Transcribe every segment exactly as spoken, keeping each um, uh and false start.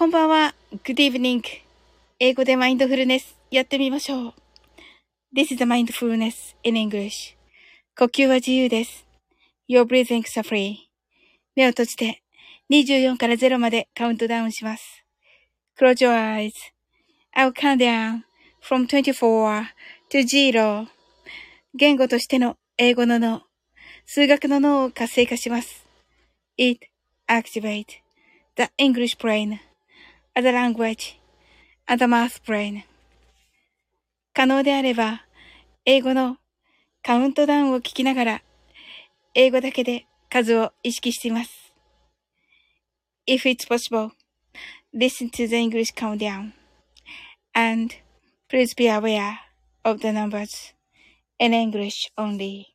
こんばんは。Good evening. 英語でマインドフルネスやってみましょう。This is the mindfulness in English. 呼吸は自由です。Your breathing is free. 目を閉じてにじゅうよんからゼロまでカウントダウンします。Close your eyes. I'll count down from twenty-four to zero. 言語としての英語の脳、数学の脳を活性化します。It activates the English brain, the language, and the math brain. 可能であれば、英語のカウントダウンを聞きながら、英語だけで数を意識しています。If it's possible, listen to the English countdown, and please be aware of the numbers in English only.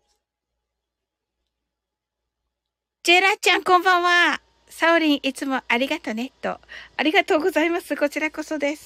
ジェラちゃんこんばんは。サオリンいつもありがとねと。ありがとうございます。こちらこそです。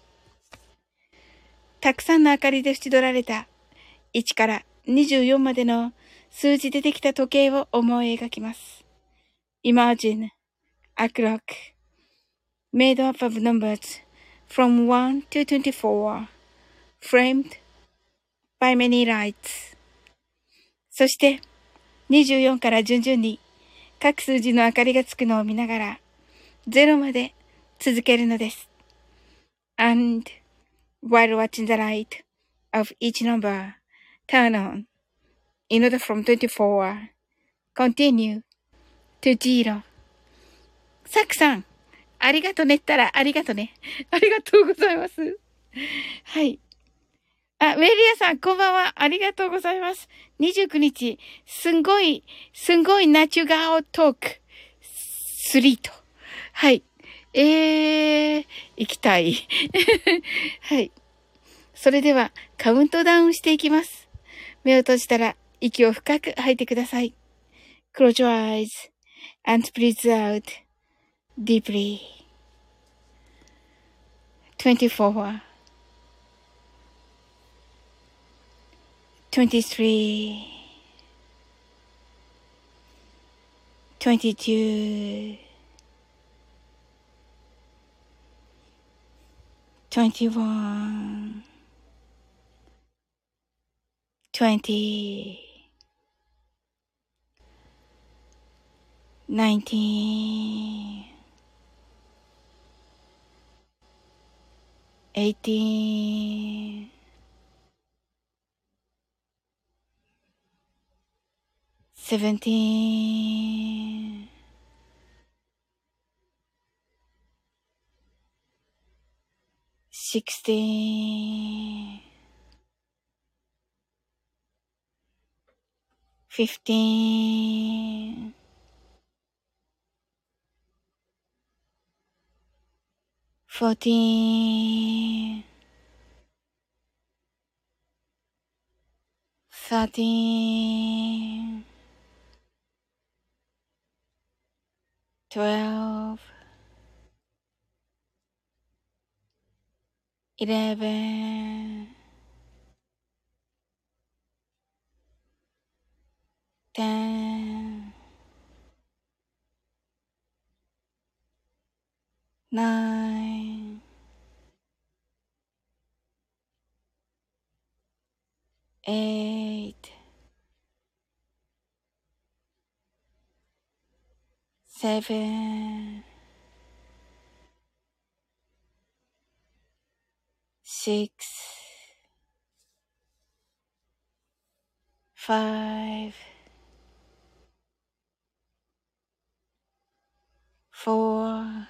たくさんの明かりで縁取られたいちからにじゅうよんまでの数字でできた時計を思い描きます。Imagine a clock made up of numbers from one to twenty-four, framed by many lights. そしてにじゅうよんから順々に各数字の明かりがつくのを見ながらゼロまで続けるのです。And while watching the light of each number turn on, in order from twenty-four, continue to zero. サクさん、ありがとねったらありがとね。ありがとうございます。はい。あ、メリアさん、こんばんは。ありがとうございます。にじゅうくにち、すんごい、すんごいナチュガオトーク、スリーと。はい。えー、行きたい。はい。それでは、カウントダウンしていきます。目を閉じたら、息を深く吐いてください。Close your eyes and breathe out deeply. twenty-four, twenty-three, twenty-two, twenty-one, twenty, nineteen, eighteen, seventeen, sixteen, fifteen, fourteen, thirteen, twelve, eleven, ten, nine, eight, seven, six, five, four,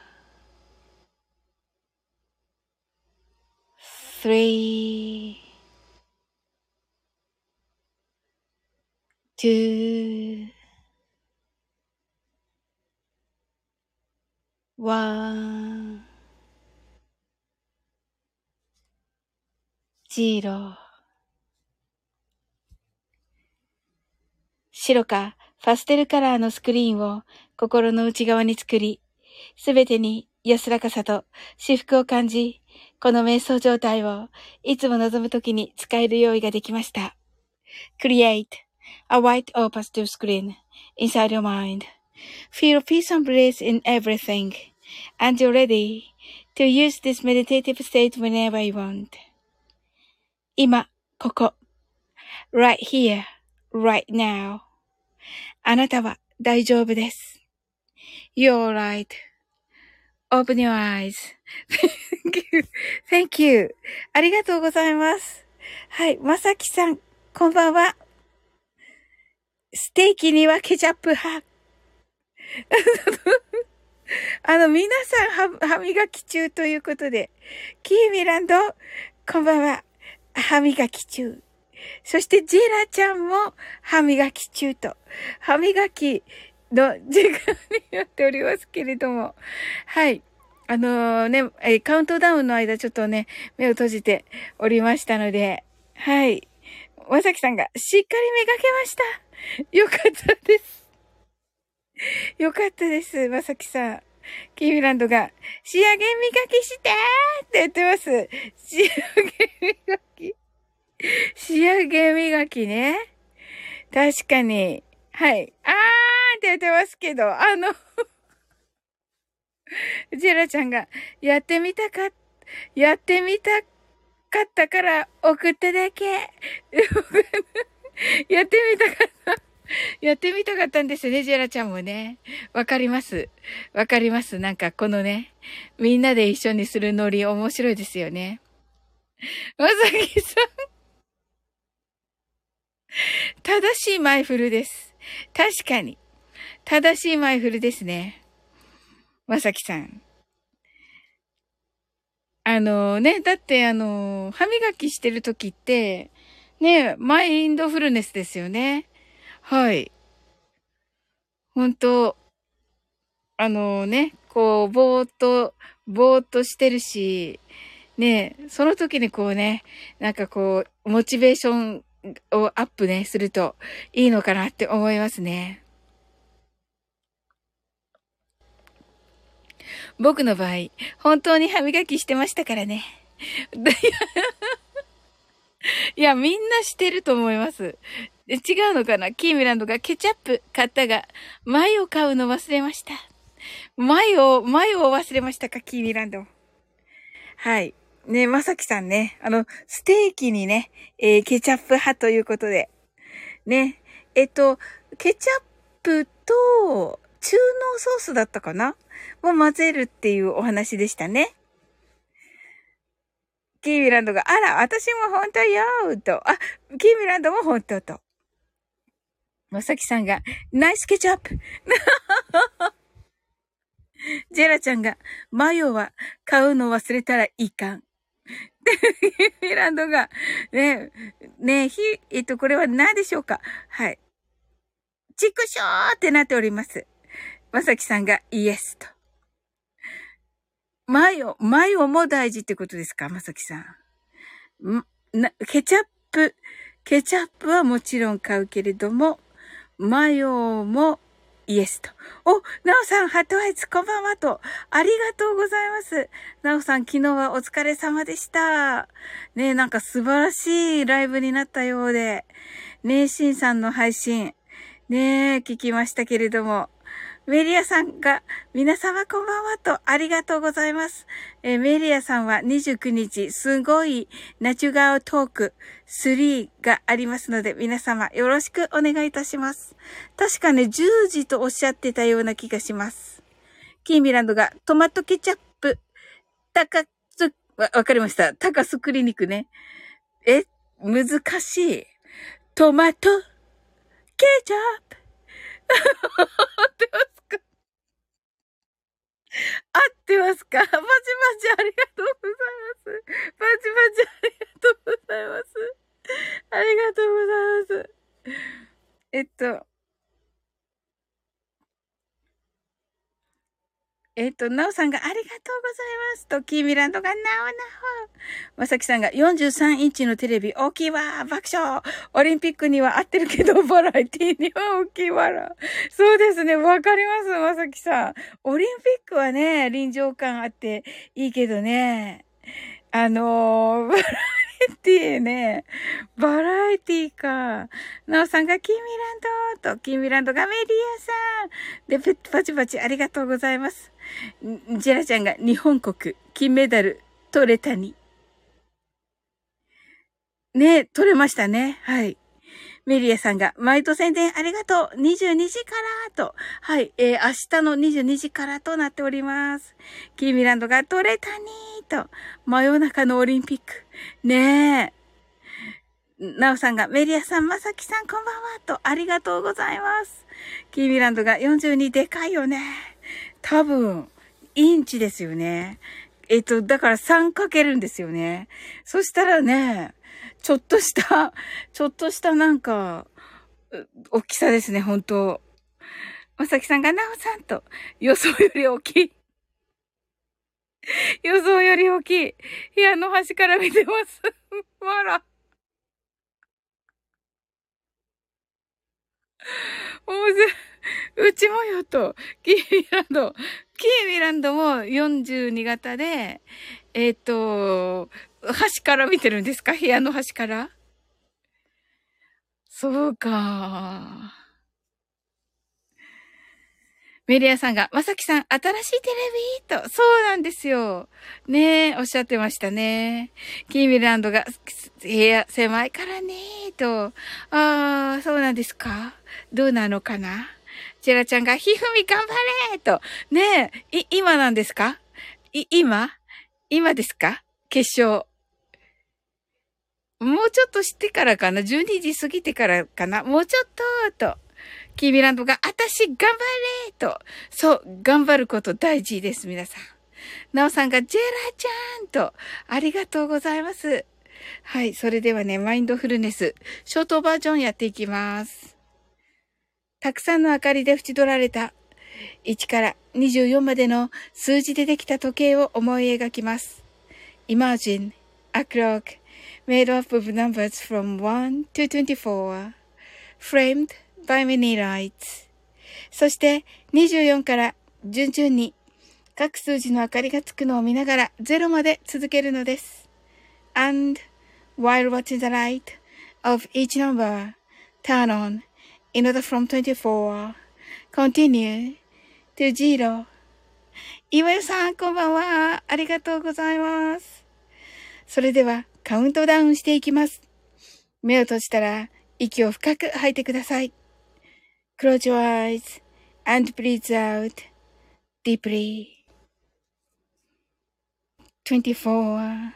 three, two, one, zero. 白かパステルカラーのスクリーンを心の内側に作り、すべてに安らかさと至福を感じ、この瞑想状態をいつも望むときに使える用意ができました。Create a white or pastel screen inside your mind. Feel peace and bliss in everything and you're ready to use this meditative state whenever you want. 今、ここ。right here, right now. あなたは大丈夫です。You're right.Open your eyes. Thank you. Thank you. ありがとうございます。はい。まさきさん、こんばんは。ステーキにはケチャップ派。あの、皆さん、歯磨き中ということで。キーミランド、こんばんは。歯磨き中。そして、ジェラちゃんも歯磨き中と。歯磨き、の時間になっておりますけれども。はい。あのー、ね、えー、カウントダウンの間ちょっとね、目を閉じておりましたので、はい。まさきさんがしっかりめがけました。よかったです。よかったです、まさきさん。キーミランドが、仕上げ磨きしてーって言ってます。仕上げ磨き。仕上げ磨きね。確かに。はい。あーって言ってますけど、あの、ジェラちゃんが、やってみたか、やってみたかったから送っただけ。やってみたかった。やってみたかったんですね、ジェラちゃんもね。わかります。わかります。なんかこのね、みんなで一緒にするノリ面白いですよね。まさきさん。正しいマイフルです。確かに。正しいマイフルですね。まさきさん。あのね、だってあの、歯磨きしてるときって、ね、マインドフルネスですよね。はい。本当あのね、こう、ぼーっと、ぼーっとしてるし、ね、その時にこうね、なんかこう、モチベーションをアップね、するといいのかなって思いますね。僕の場合、本当に歯磨きしてましたからね。いや、みんなしてると思います。違うのかな？キーミランドがケチャップ買ったが、マヨ買うの忘れました。マヨ、マヨを忘れましたか、キーミランド。はい。ね、まさきさんね、あの、ステーキにね、えー、ケチャップ派ということで。ね、えっと、ケチャップと、中濃ソースだったかなを混ぜるっていうお話でしたね。キーミランドが、あら、私も本当よーと。あ、キーミランドも本当と。まさきさんが、ナイスケチャップジェラちゃんが、マヨは買うの忘れたらいかん。キーミランドが、ね、ね、ひ、えっと、これは何でしょうか？はい。チクショーってなっております。まさきさんが、イエスと。マヨ、マヨも大事ってことですか？まさきさん。んな、ケチャップ、ケチャップはもちろん買うけれども、マヨもイエスと。お、なおさん、ハットアイツ、こんばんはと。ありがとうございます。なおさん、昨日はお疲れ様でした。ねえ、なんか素晴らしいライブになったようで。ねえ、シンさんの配信。ねえ、聞きましたけれども。メリアさんが、皆様こんばんはと、ありがとうございます。えー、メリアさんはにじゅうくにち、すごいナチュガオトークスリーがありますので、皆様よろしくお願いいたします。確かね、じゅうじとおっしゃってたような気がします。キーミランドが、トマトケチャップ、タカス、わ、わかりました。タカスクリニックね。え、難しい。トマトケチャップ。合ってますか？合ってますか？パチパチありがとうございます。パチパチありがとうございます。ありがとうございます。えっと、えっと、なおさんがありがとうございますと、キーミランドがなおなお。まさきさんがよんじゅうさんインチのテレビ大きいわ、爆笑。オリンピックには合ってるけど、バラエティには大きいわら。そうですね、わかります、まさきさん。オリンピックはね、臨場感あっていいけどね。あのー、バラエティね。バラエティか。なおさんがキーミランドと、キーミランドがメリアさで、ペットパチパチありがとうございます。ジェラちゃんが日本国、金メダル取れたに。ね、取れましたね。はい。メリアさんが、毎度宣伝ありがとう !にじゅうにじからと。はい。えー、明日のにじゅうにじからとなっております。キーミランドが取れたにーと。真夜中のオリンピック。ねえ。ナオさんが、メリアさん、まさきさん、こんばんはと。ありがとうございます。キーミランドがよんじゅうにでかいよね。多分、インチですよね。えっと、だからさんかけるんですよね。そしたらね、ちょっとした、ちょっとしたなんか、大きさですね、本当まさきさんがなおさんと、予想より大きい。予想より大きい。部屋の端から見てます。わら。面白い。うちもよと、キーミランド。キーミランドもよんじゅうに型で、えっと、端から見てるんですか？部屋の端から？そうか。メリアさんが、まさきさん、新しいテレビと、そうなんですよ。ねえ、おっしゃってましたね。キーミランドが、部屋狭いからねと。ああ、そうなんですか？どうなのかな？チェラちゃんが、ひふみ頑張れと。ねえ、い、今なんですか？い、今今ですか？決勝。もうちょっとしてからかな？ じゅうに 時過ぎてからかな？もうちょっと、と。キーミランドが、あたし頑張れと。そう、頑張ること大事です、皆さん。ナオさんが、ジェラちゃんと。ありがとうございます。はい、それではね、マインドフルネス、ショートバージョンやっていきます。たくさんの明かりで縁取られた、いちからにじゅうよんまでの数字でできた時計を思い描きます。Imagine a clock made up of numbers from one to twenty-four, framed by many lights. そして、にじゅうよんから順々に各数字の明かりがつくのを見ながらゼロまで続けるのです。And, while watching the light of each number turn on in order from twenty-four, continue to zero. 岩井さん、こんばんは。ありがとうございます。それでは、カウントダウンしていきます。目を閉じたら、息を深く吐いてください。Close your eyes and breathe out deeply. twenty-four,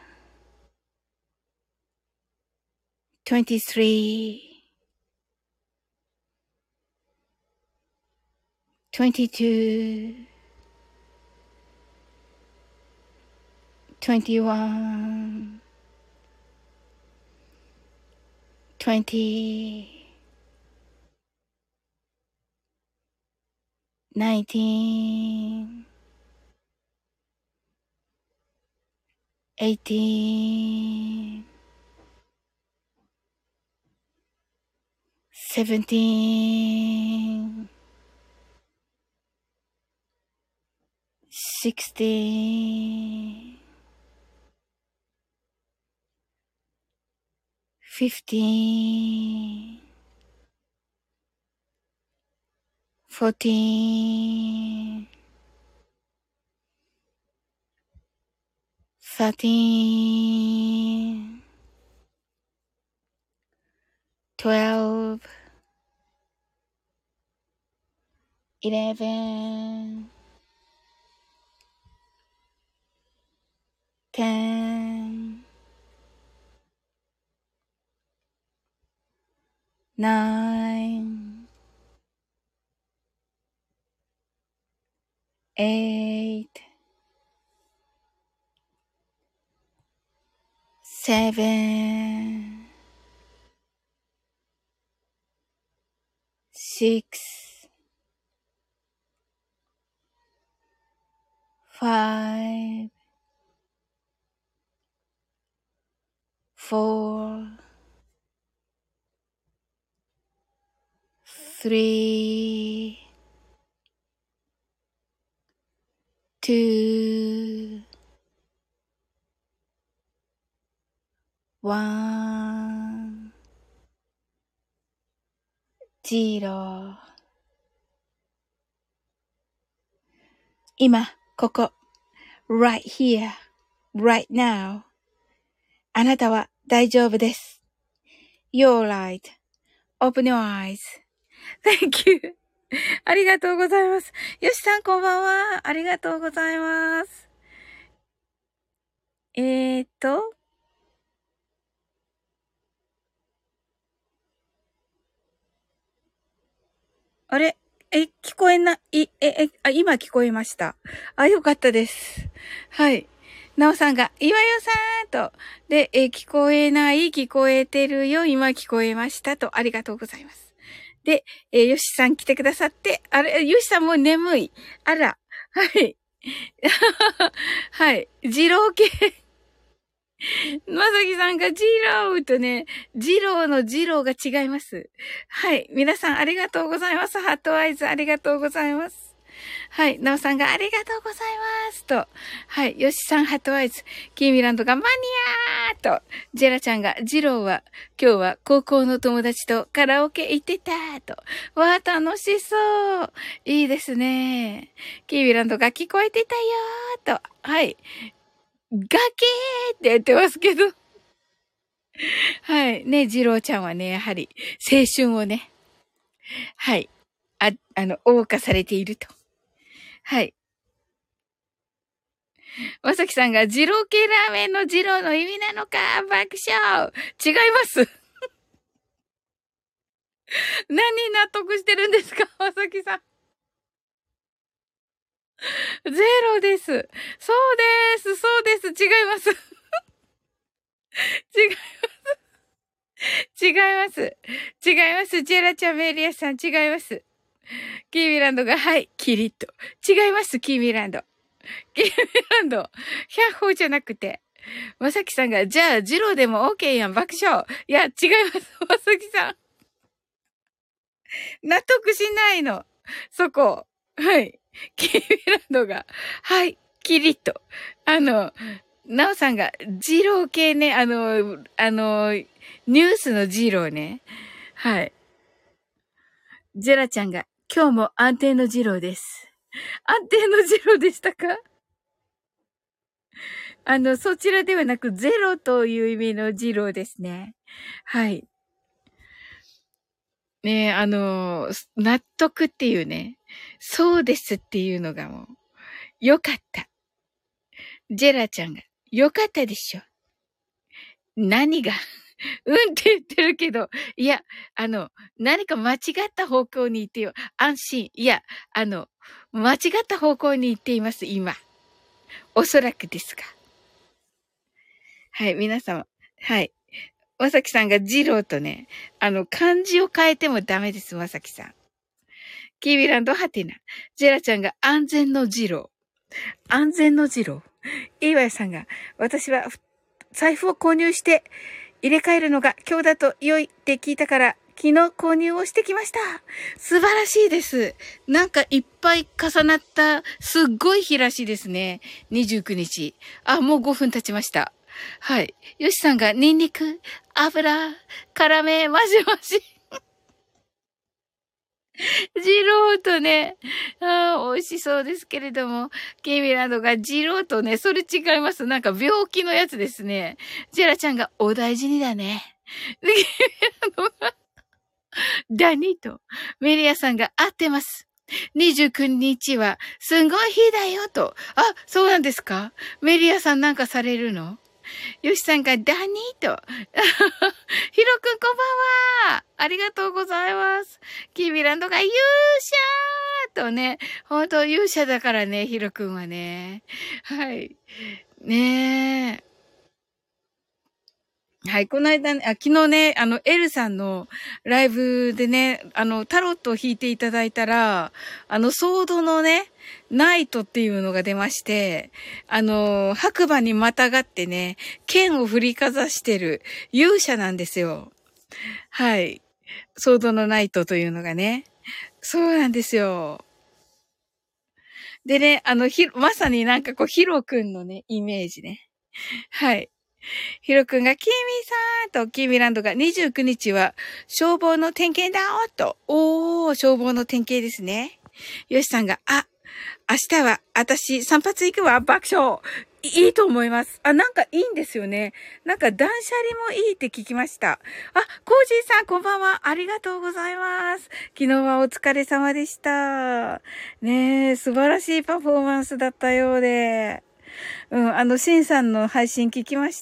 twenty-three, twenty-two, twenty-one, twenty, nineteen, eighteen, seventeen, sixteen, fifteen, fourteen, thirteen, twelve, eleven, ten, nine, eight, seven, six, five, four, three, two, one, zero. 今、ここ、right here, right now. あなたは大丈夫です。You're right.Open your eyes.Thank you. ありがとうございます。よしさんこんばんは。ありがとうございます。えーっと。あれえ、聞こえな、い、え、え、あ、今聞こえました。あ、よかったです。はい。なおさんが、岩よさんと、で、え、聞こえない、聞こえてるよ、今聞こえましたと、ありがとうございます。で、えー、よしさん来てくださって、あれ、よしさんもう眠い。あら、はい。はい。二郎系。まさきさんがジローとね、ジローのジローが違います。はい。皆さんありがとうございます。ハートアイズありがとうございます。はい。なおさんがありがとうございますと。はい。よしさんハートアイズ。キーミランドがマニアーと。ジェラちゃんがジローは今日は高校の友達とカラオケ行ってたと。わー楽しそう。いいですね。キーミランドが聞こえてたよーと。はい。ガケーって言ってますけど。はい。ね、ジローちゃんはね、やはり、青春をね、はい。あ、あの、謳歌されていると。はい。まさきさんが、ジロー系ラーメンのジローの意味なのか、爆笑。違います。何に納得してるんですか、まさきさん。ゼロです。そうです。そうです。違います。違います。違います。違います。ジェラちゃん、メリアさん、違います。キーミランドが、はい、キリッと。違います、キーミランド。キーミランド。百歩じゃなくて。まさきさんが、じゃあ、ジローでも OK やん、爆笑。いや、違います、まさきさん。納得しないの。そこ。はい。キーミランドが、はい、キリッと。あの、ナオさんが、ジロー系ね、あの、あの、ニュースのジローね。はい。ジェラちゃんが、今日も安定のジローです。安定のジローでしたか？あの、そちらではなく、ゼロという意味のジローですね。はい。ねえ、あの、納得っていうね、そうですっていうのがもう、よかった。ジェラちゃんが、よかったでしょ。何がうんって言ってるけど、いや、あの、何か間違った方向に行ってよ。安心。いや、あの、間違った方向に行っています、今。おそらくですが。はい、皆様。はい。まさきさんがジローとね、あの、漢字を変えてもダメです、まさきさん。キービランドハテナ。ジェラちゃんが安全のジロー。安全のジロー。イーワイさんが、私は財布を購入して入れ替えるのが今日だと良いって聞いたから、昨日購入をしてきました。素晴らしいです。なんかいっぱい重なった、すっごい日らしいですね。にじゅうくにち。あ、もうごふん経ちました。はい。よしさんが、ニンニク、油、辛め、マジマジ。ジローとね、あー美味しそうですけれども、ケイミランドがジローとね、それ違います。なんか病気のやつですね。ジェラちゃんが、お大事にだね。でケイミランドが、ダニと、メリアさんが合ってます。にじゅうくにちは、すんごい日だよと。あ、そうなんですか？メリアさんなんかされるの？よしさんがダニーと。ヒロくんこんばんは。ありがとうございます。キーミランドが勇者とね。ほんと勇者だからね、ヒロくんはね。はい。ねえ。はい、この間ね、あ、昨日ね、あの、エルさんのライブでね、あの、タロットを引いていただいたら、あの、ソードのね、ナイトっていうのが出まして、あの、白馬にまたがってね、剣を振りかざしてる勇者なんですよ。はい。ソードのナイトというのがね。そうなんですよ。でね、あの、ひ、まさになんかこう、ヒロくんのね、イメージね。はい。ヒロくんが、キミさんと、キーミランドがにじゅうくにちは、消防の点検だーと。おー、消防の点検ですね。ヨシさんが、あ、 明日は、私、散髪行くわ、爆笑。いいと思います。あ、なんかいいんですよね。なんか断捨離もいいって聞きました。あ、コージーさん、こんばんは。ありがとうございます。昨日はお疲れ様でした。ねえ、素晴らしいパフォーマンスだったようで。うん、あの、シンさんの配信聞きました。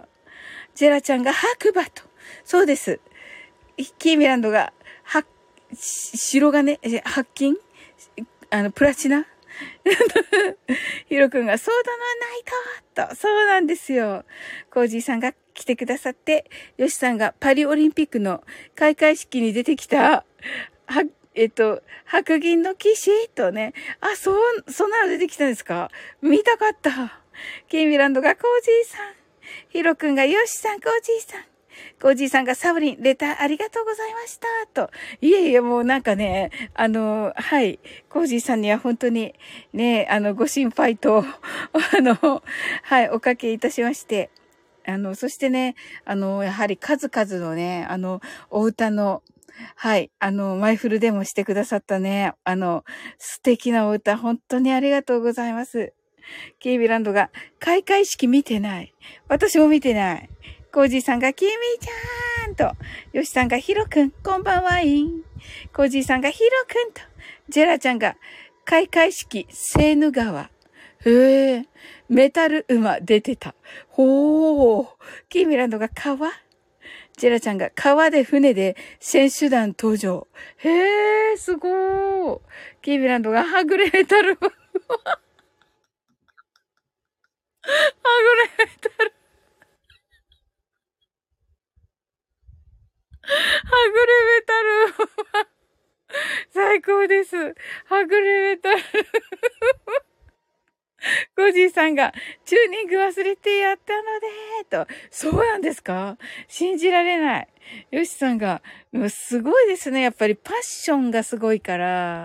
ジェラちゃんが白馬と。そうです。キーミランドが、は、白金、え白金あの、プラチナヒロ君が、そうだな、ないかと。そうなんですよ。コージーさんが来てくださって、ヨシさんがパリオリンピックの開会式に出てきた、は、えっと、白銀の騎士とね。あ、そう、そんなの出てきたんですか？見たかった。キーミランドがコージーさん。ヒロ君がヨシさん、コージーさん。コージーさんがサブリン、レターありがとうございました。と。いえいえ、もうなんかね、あの、はい。コージーさんには本当にね、あの、ご心配と、あの、はい、おかけいたしまして。あの、そしてね、あの、やはり数々のね、あの、お歌の、はい、あの、マイフルでもしてくださったね、あの、素敵なお歌、本当にありがとうございます。キービランドが、開会式見てない。私も見てない。コージーさんが、キミちゃーんと、ヨシさんが、ヒロくん、こんばんはいん。コージーさんが、ヒロくんと、ジェラちゃんが、開会式、セーヌ川。へえ、メタル馬出てた。ほー。キーミランドが、川ジェラちゃんが、川で船で選手団登場。へえ、すごー。キーミランドが、はぐれメタル馬。はぐれメタル。はぐれメタル。最高です。はぐれメタル。コージーさんが、チューニング忘れてやったので、と。そうなんですか？信じられない。ヨシさんが、すごいですね。やっぱりパッションがすごいから。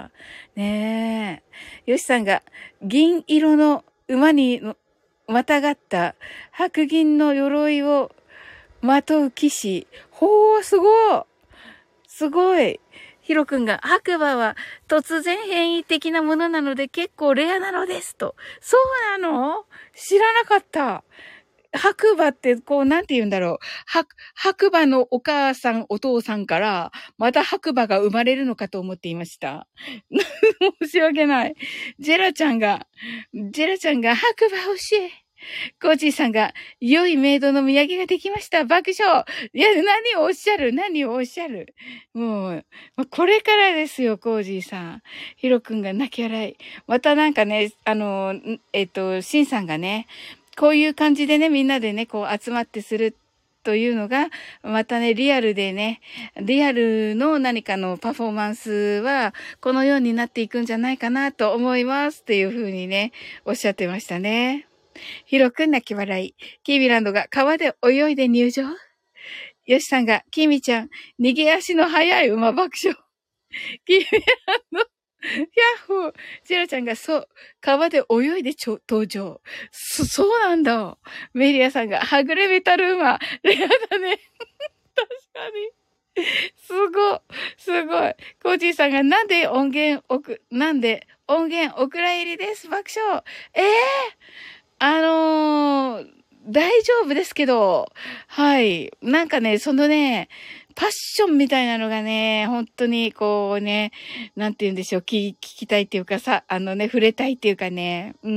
ねえ。ヨシさんが、銀色の馬にまたがった白銀の鎧をまとう騎士。ほー、すごい。すごい。ヒロ君が、白馬は突然変異的なものなので結構レアなのですと。そうなの？知らなかった。白馬ってこう、なんて言うんだろう。白、白馬のお母さん、お父さんから、また白馬が生まれるのかと思っていました。申し訳ない。ジェラちゃんが、ジェラちゃんが白馬欲しい。コージーさんが、良いメイドの土産ができました。爆笑。いや、何をおっしゃる何をおっしゃるもう、これからですよ、コージーさん。ヒロ君が泣き笑い。またなんかね、あの、えっと、シンさんがね、こういう感じでね、みんなでね、こう集まってするというのが、またね、リアルでね、リアルの何かのパフォーマンスは、このようになっていくんじゃないかなと思いますっていうふうにね、おっしゃってましたね。ヒロくん泣き笑い。キービランドが川で泳いで入場。ヨシさんが、キミちゃん、逃げ足の速い馬爆笑。キービランド、ヤッホー。ジェラちゃんが、そう、川で泳いでちょ登場。そ、そうなんだ。メリアさんが、はぐれメタル馬。レアだね。確かに。すごい。すごい。コージーさんが、なんで音源送、なんで音源お蔵入りです。爆笑。ええーあのー、大丈夫ですけど、はい。なんかね、そのね、パッションみたいなのがね、本当にこうね、なんて言うんでしょう、聞、聞きたいっていうかさ、あのね、触れたいっていうかね、うん。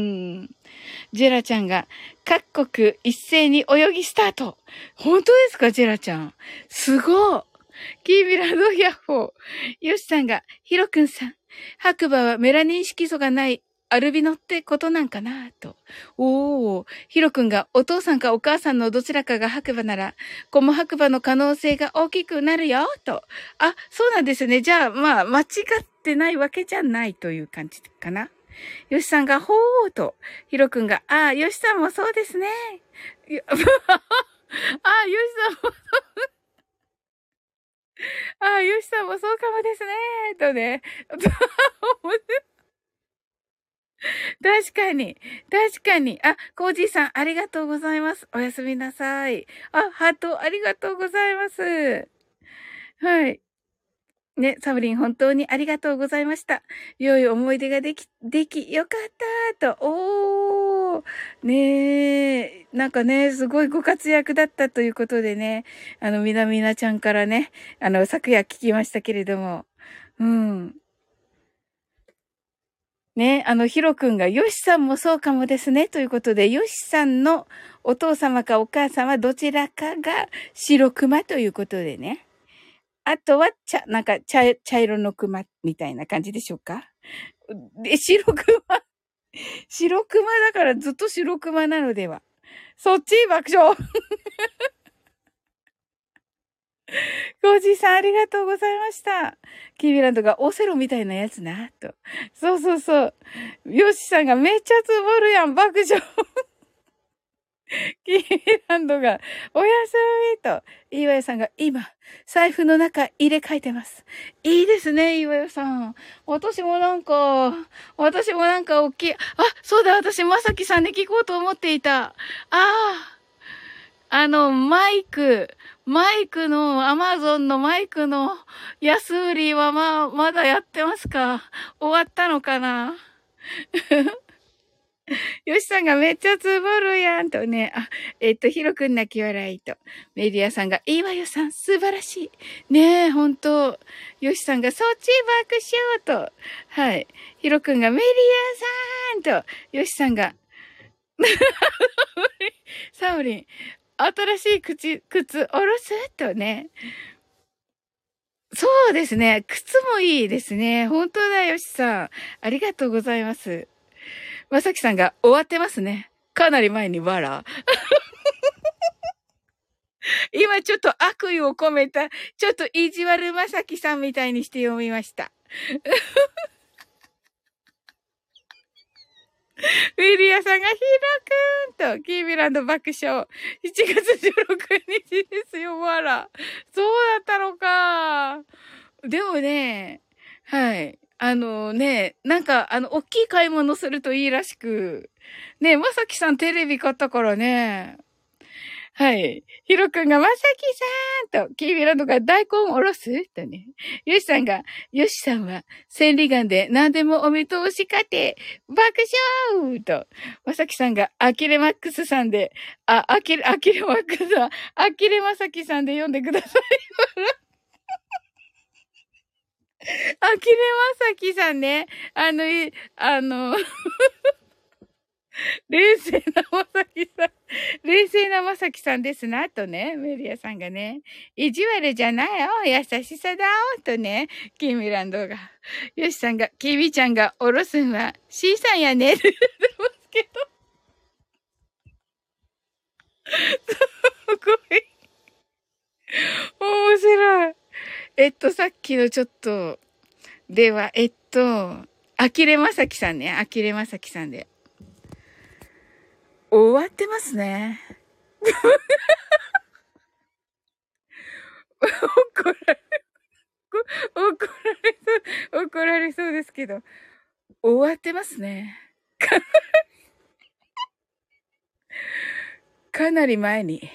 ジェラちゃんが、各国一斉に泳ぎスタート。本当ですか、ジェラちゃん。すごい。キービラドヤッホー。ヨシさんが、ヒロくんさん。白馬はメラニン色素がないアルビノってことなんかなと。おー。ヒロくんがお父さんかお母さんのどちらかが白馬なら、子も白馬の可能性が大きくなるよと。あ、そうなんですね。じゃあ、まあ、間違ってないわけじゃないという感じかな。ヨシさんが、ほーと。ヒロくんが、ああ、ヨシさんもそうですね。ああ、ヨシさんも、ああ、ヨシさんもそうかもですね。とね。確かに。確かに。あ、コージーさん、ありがとうございます。おやすみなさい。あ、ハート、ありがとうございます。はい。 ね、サブリン本当にありがとうございました。良い思い出ができ、でき、よかったと。おー。ねえ、なんかね、すごいご活躍だったということでね、あの、みなみなちゃんからね、あの、昨夜聞きましたけれども、うん。ね、あの、ヒロくんが、ヨシさんもそうかもですね、ということで、ヨシさんのお父様かお母様どちらかが白熊ということでね。あとは、茶、なんか、茶、茶色の熊みたいな感じでしょうか。で、白熊、白熊だからずっと白熊なのでは。そっち爆笑。コージーさんありがとうございました。キービランドがオセロみたいなやつな、と。そうそうそう。ヨシさんがめっちゃつぼるやん、爆笑。キービランドが、おやすみと、イーワイさんが、今、財布の中入れ替えてます。いいですね、イーワイさん。私もなんか、私もなんか大きい。あ、そうだ、私、まさきさんに聞こうと思っていた。ああ、あの、マイク、マイクの、アマゾンのマイクの安売りはまあ、まだやってますか？終わったのかな？よしさんがめっちゃつぼるやんとね。あ、えっと、ひろくん泣き笑いと。メディアさんが、いいわよさん、素晴らしい。ねえ、ほんと。よしさんが、そっち爆笑と。はい。ひろくんが、メディアさんと。よしさんが、サオリン、新しい靴、靴、おろすとね。そうですね。靴もいいですね。本当だ、よしさん。ありがとうございます。まさきさんが終わってますね。かなり前にわら。今ちょっと悪意を込めた、ちょっと意地悪まさきさんみたいにして読みました。ウィリアさんがヒロくんと、キービランド爆笑。しちがつじゅうろくにちですよ、わら。そうだったのか。でもね、はい。あのね、なんか、あの、大きい買い物するといいらしく。ね、まさきさんテレビ買ったからね。はい。ひろくんがまさきさんと、キービランドが大根おろすとね。よしさんが、よしさんは千里眼で何でもお見通しかて、爆笑と、まさきさんが、アキレマックスさんで、あ、アキレ、アキレマックスは、アキレまさきさんで読んでください。アキレまさきさんね。あの、いあの、冷静なまさきさん。冷静なまさきさんですな、とね、メリアさんがね、意地悪じゃないよ、優しさだよ、とね、キーミランドが。ヨシさんが、キビちゃんがおろすんは、シーさんやね、って言ってますけど、すごい。面白い。えっと、さっきのちょっと、では、えっと、あきれまさきさんね、あきれまさきさんで。終わってますね。怒られ、怒られそう、怒られそうですけど、終わってますね。かなり前に。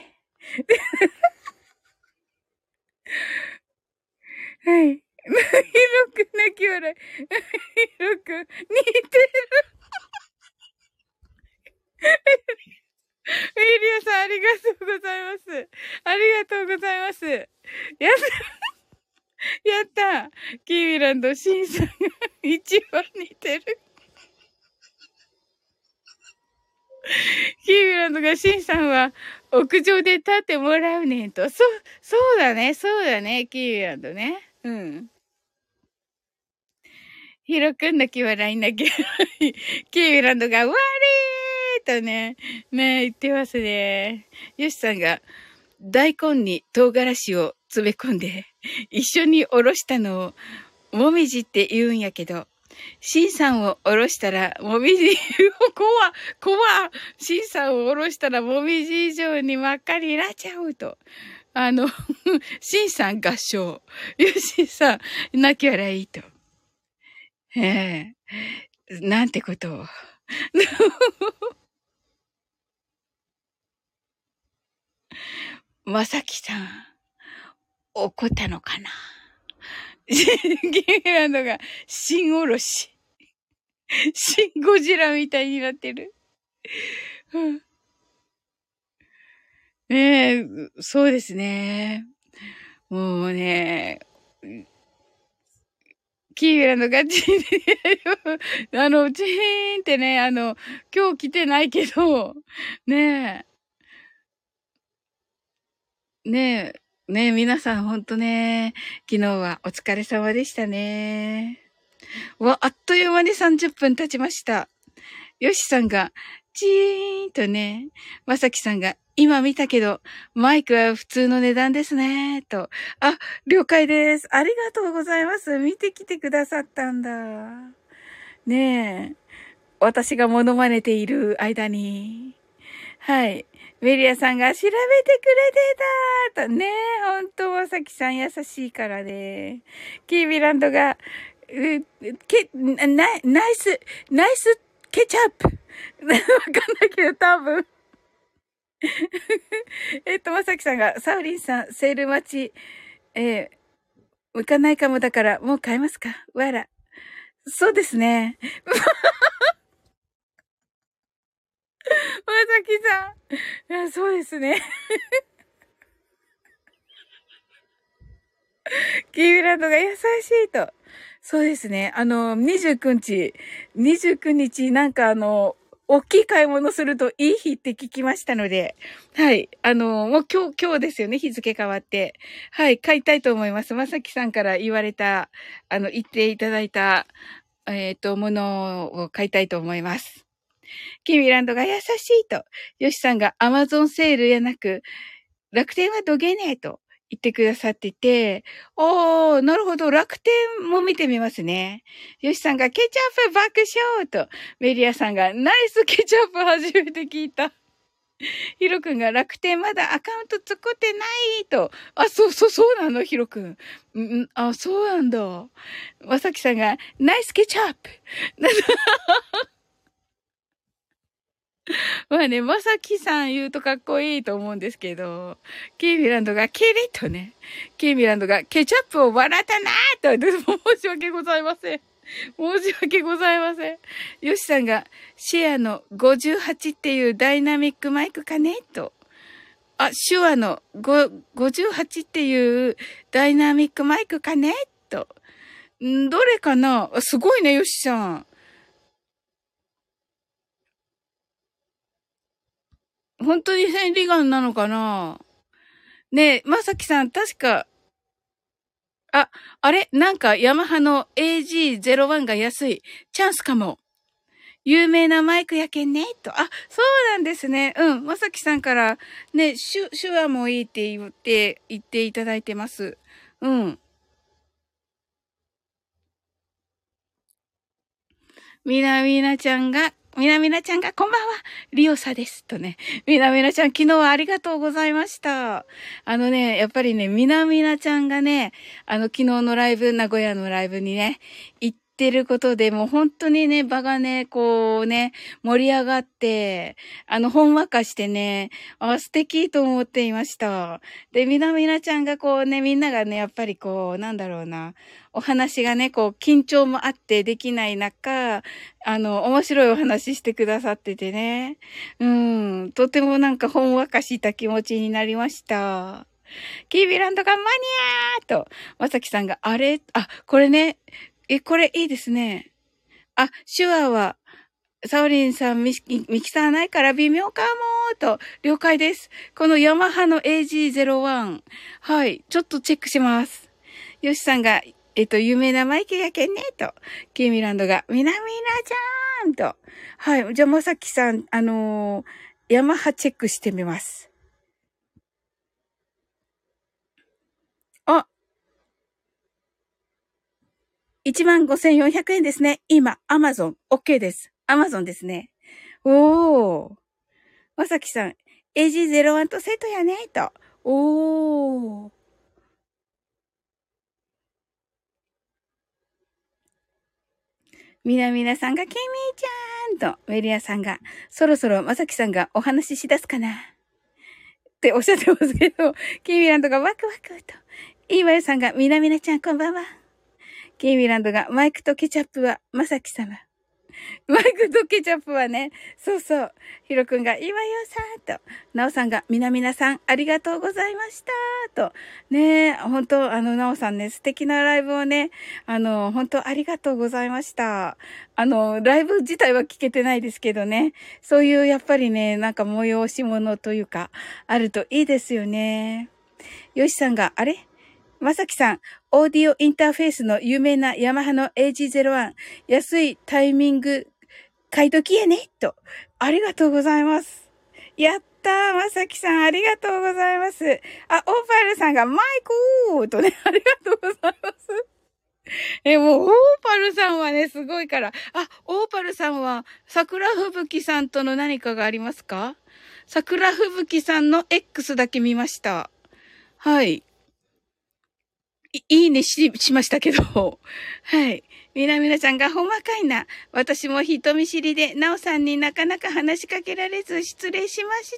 はい。ひろく泣き笑い。ひろく、似てる。メイリアさん、ありがとうございます。ありがとうございます。やった、やった。キーミランド、シンさんが一番似てる。キーミランドがシンさんは屋上で立ってもらうねんと。そう、そうだね、そうだね、キーミランドね。うん。ヒロくん泣き笑い泣き笑い。キーミランドが、わーれーとね、ね、言ってますね。ヨシさんが、大根に唐辛子を詰め込んで、一緒におろしたのを、もみじって言うんやけど、シンさんをおろしたら、もみじ、怖怖シンさんをおろしたら、もみじ以上に真っ赤になっちゃうと。あの、シンさん合唱。よしさん、泣き笑いと。ええ、なんてことを。まさきさん、怒ったのかな？ キーミランドが、新おろし。新ゴジラみたいになってる。うん、ねえ、そうですね。もうね、キーミランドがチーン、あの、チーンってね、あの、今日来てないけど、ねえ、ねえ、ねえ、皆さんほんとね、昨日はお疲れ様でしたね。わ、あっという間にさんじゅっぷん経ちました。よしさんが、チーンとね、まさきさんが、今見たけど、マイクは普通の値段ですね、と。あ、了解です。ありがとうございます。見てきてくださったんだ。ねえ。私がモノマネている間に。はい。メリアさんが調べてくれてたとねえ、ほんと、まさきさん優しいからね。キービランドが、うけ、な、ナイス、ナイスケチャップ。わかんないけど、多分。えっと、まさきさんが、サウリンさん、セール待ち、えー、向かないかもだから、もう買えますかわら。そうですね。まさきさん。いや、そうですね。キービランドが優しいと。そうですね。あの、にじゅうくにち、にじゅうくにち、なんかあの、大きい買い物するといい日って聞きましたので、はい。あの、もう今日、今日ですよね。日付変わって。はい。買いたいと思います。まさきさんから言われた、あの、言っていただいた、えっと、ものを買いたいと思います。キーミランドが優しいと、ヨシさんがアマゾンセールやなく、楽天はどげねえと言ってくださってて、おー、なるほど、楽天も見てみますね。ヨシさんがケチャップ爆笑と、メリアさんがナイスケチャップ初めて聞いた。ヒロ君が楽天まだアカウント作ってないと。あ、そう、そう、そうなの、ヒロ君。ん、あ、そうなんだ。まさきさんがナイスケチャップ。まあね、まさきさん言うとかっこいいと思うんですけど、ケイミランドがキリッとね、ケイミランドがケチャップを笑ったなーと、申し訳ございません。申し訳ございません。ヨシさんがシェアのごじゅうはちっていうダイナミックマイクかねと。あ、手話のごじゅうはちっていうダイナミックマイクかねと。んどれかなすごいね、ヨシさん。本当に千里眼なのかなねえ、まさきさん、確か、あ、あれなんか、ヤマハの エージーゼロワン が安い。チャンスかも。有名なマイクやけんね。と。あ、そうなんですね。うん。まさきさんから、ね、手、手話もいいって言って、言っていただいてます。うん。みなみなちゃんが、みなみなちゃんが、こんばんは、リオサです。とね。みなみなちゃん、昨日はありがとうございました。あのね、やっぱりね、みなみなちゃんがね、あの、昨日のライブ、名古屋のライブにね、行ってることで、もう本当にね、場がね、こうね、盛り上がって、あの、ほんわかしてね、あ、素敵と思っていました。で、みなみなちゃんがこうね、みんながね、やっぱりこう、なんだろうな、お話がね、こう、緊張もあってできない中、あの、面白いお話してくださっててね。うん。とてもなんかほんわかした気持ちになりました。キービランドがマニアーと、まさきさんが、あれあ、これね。え、これいいですね。あ、手話は、サオリンさんミミキサーないから微妙かもーと、了解です。このヤマハの エージーゼロワン。はい。ちょっとチェックします。ヨシさんが、えっと、有名なマイケやけんね、と。キーミランドが、みなみなちゃーんと。はい。じゃあ、まさきさん、あのー、ヤマハチェックしてみます。あ、いちまんごせんよんひゃくえんですね。今、アマゾン、OK です。アマゾンですね。おー。まさきさん、エージーゼロワン とセットやね、と。おー。みなみなさんが、ケミーちゃんと、メリアさんが、そろそろまさきさんがお話ししだすかなっておっしゃってますけど、キーミランドがワクワクと。いいわよさんが、みなみなちゃんこんばんは。 キーミランドがマイクとケチャップはまさき様。マイクとケチャップはね、そうそう。ヒロくんが、いわよさんと、ナオさんが、みなみなさん、ありがとうございましたと。ねえ、本当あの、ナオさんね、素敵なライブをね、あの、本当ありがとうございました。あの、ライブ自体は聞けてないですけどね、そういう、やっぱりね、なんか催し物というか、あるといいですよね。ヨシさんが、あれまさきさん、オーディオインターフェースの有名なヤマハの エージーゼロワン、安いタイミング買い時やねと。ありがとうございます。やったー、まさきさん、ありがとうございます。あ、オーパルさんがマイクーとね、ありがとうございます。え、もう、オーパルさんはね、すごいから。あ、オーパルさんは、桜吹雪さんとの何かがありますか？桜吹雪さんの X だけ見ました。はい。いいいねし、しましたけど。はい。みなみなちゃんがほんまかいな。私も人見知りで、なおさんになかなか話しかけられず失礼しました。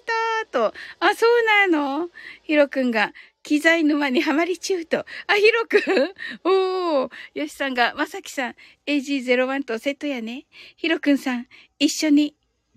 と。あ、そうなの？ひろくんが、機材沼にはまり中と。あ、ひろくんおー。よしさんが、まさきさん、エージーゼロワン とセットやね。ひろくんさん、一緒に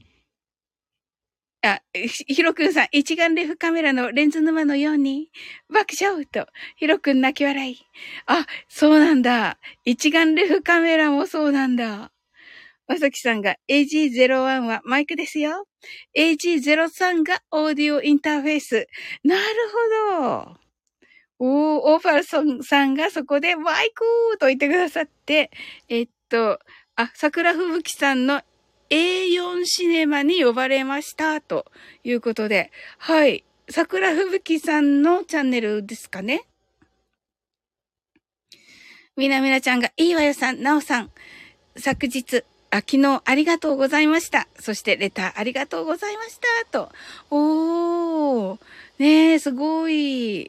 あ、ひひろくんさん、一眼レフカメラのレンズ沼のように、爆笑と、ひろくん泣き笑い。あ、そうなんだ。一眼レフカメラもそうなんだ。まさきさんが エージーゼロワン はマイクですよ。エージーゼロスリー がオーディオインターフェース。なるほど。おー、オーファルソンさんがそこでマイクーと言ってくださって、えっと、あ、桜吹雪さんの エーよん シネマに呼ばれました、ということで、はい。桜吹雪さんのチャンネルですかね。みなみなちゃんが、いいわよさん、なおさん、昨日、あ、昨日ありがとうございました。そしてレターありがとうございました、と。おー、ねえ、すごい。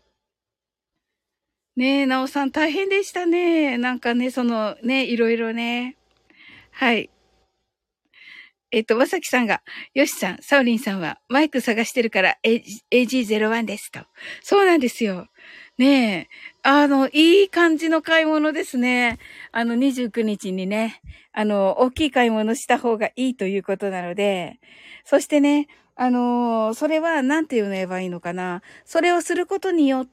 ねえ、なおさん大変でしたね。なんかね、そのね、いろいろね。はい。えっと、まさきさんが、よしさん、サウリンさんはマイク探してるから エージーゼロワン ですと。そうなんですよ。ねえ。あの、いい感じの買い物ですね。あの、にじゅうくにちにね、あの、大きい買い物した方がいいということなので、そしてね、あの、それは、なんて言えばいいのかな。それをすることによって、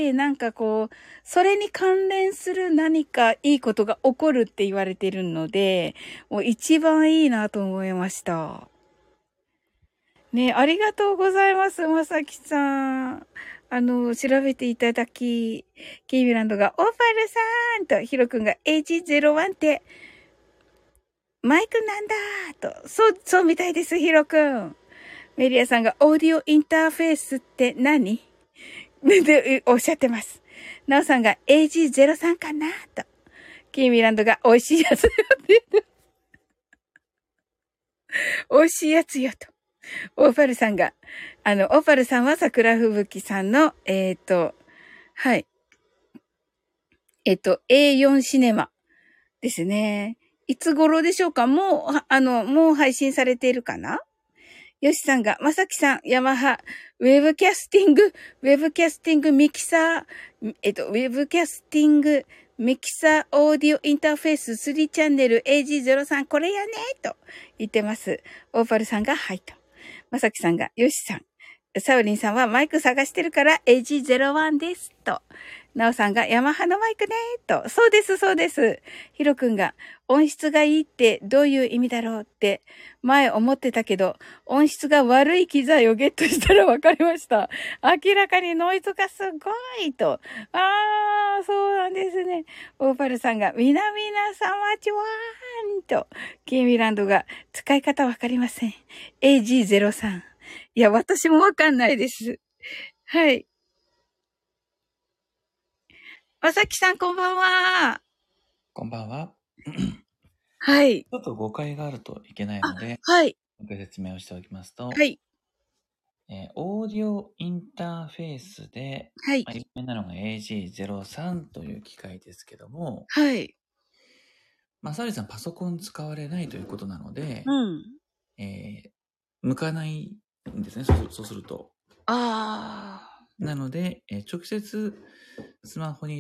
なんかこう、それに関連する何かいいことが起こるって言われてるので、もう一番いいなと思いました。ね、ありがとうございます、まさきさん。あの、調べていただき、キーミランドが、オファルさんと、ヒロ君が エージーゼロワン って、マイクなんだと、そう、そうみたいです、ヒロ君。メリアさんが、オーディオインターフェースって何で、おっしゃってます。ナオさんが エージーゼロスリー かなと。キーミランドが美味しいやつよって言って。美味しいやつよと。オーファルさんが、あの、オーファルさんは桜吹雪さんの、えっと、はい。えっと、エーよん シネマですね。いつ頃でしょうか？もう、あの、もう配信されているかな？ヨシさんが、まさきさん、ヤマハ、ウェブキャスティング、ウェブキャスティングミキサー、えっと、ウェブキャスティングミキサーオーディオインターフェーススリーチャンネル エージーゼロスリー これやねと言ってます。オーパルさんが、はいと。まさきさんが、ヨシさん。サウリンさんはマイク探してるから エージーゼロワン ですと。ナオさんがヤマハのマイクねと。そうです、そうです。ヒロくんが音質がいいってどういう意味だろうって前思ってたけど、音質が悪い機材をゲットしたらわかりました。明らかにノイズがすごいと。あー、そうなんですね。オーパルさんがみなみなさまちわーんと。キーミランドが使い方わかりません。エージーゼロスリー。いや、私もわかんないです。はい。まさきさん、こんばんは。 こんばんは。 はい。 ちょっと誤解があるといけないので、 はい。 ご説明をしておきますと、 はい。 えーオーディオインターフェースで、 はい。 まあ、有名なのが エージーゼロスリー という機械ですけども、 はい。 まあ、サリさんパソコン使われないということなので、 うん。 えー向かないんですね、そうそうすると。 あなので、えー直接スマホに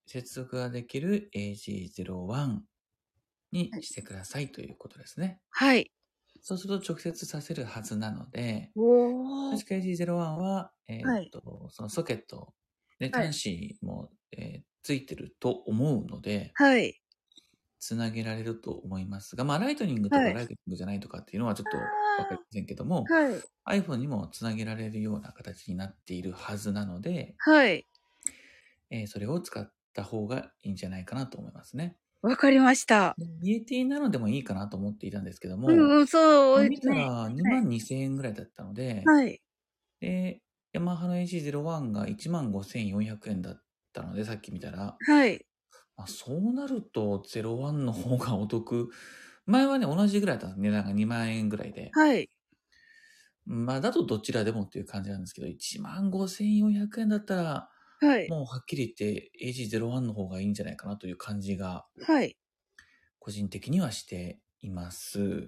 接続ができる エージーゼロワン にはい。 してくださいということですね。 はい。 そうすると直接させるはずなので、 おー。 確か エージーゼロワン は、えーっはい。 と、そのソケット、で、 はい。 端子も、えーついてると思うので、 はい。 つなげられると思いますが、まあ、ライトニングとはい。 かライトニングじゃないとかっていうのはちょっとわかりませんけども、 はい。 iPhone にもつなげられるような形になっているはずなので、 はい。 えーそれを使った方がいいんじゃないかなと思いますね。 わかりました。 イエティなのでもいいかなと思っていたんですけども、 うんうん、そまあ、 うですね。 見たらにまんにせんえんぐらいだったので、 はい。 で、ヤマハの エージーゼロワン がいちまんごせんよんひゃくえんだったので、さっき見たら、 はい。 まあ、そうなるとゼロワンの方がお得。前はね、同じぐらいだったんです。値段がにまんえんぐらいで。 はい。 まあ、だとどちらでもっていう感じなんですけど、いちまんごせんよんひゃくえんだったら、 はい。 もうはっきり言って エージーゼロワン の方がいいんじゃないかなという感じが、 はい。 個人的にはしています。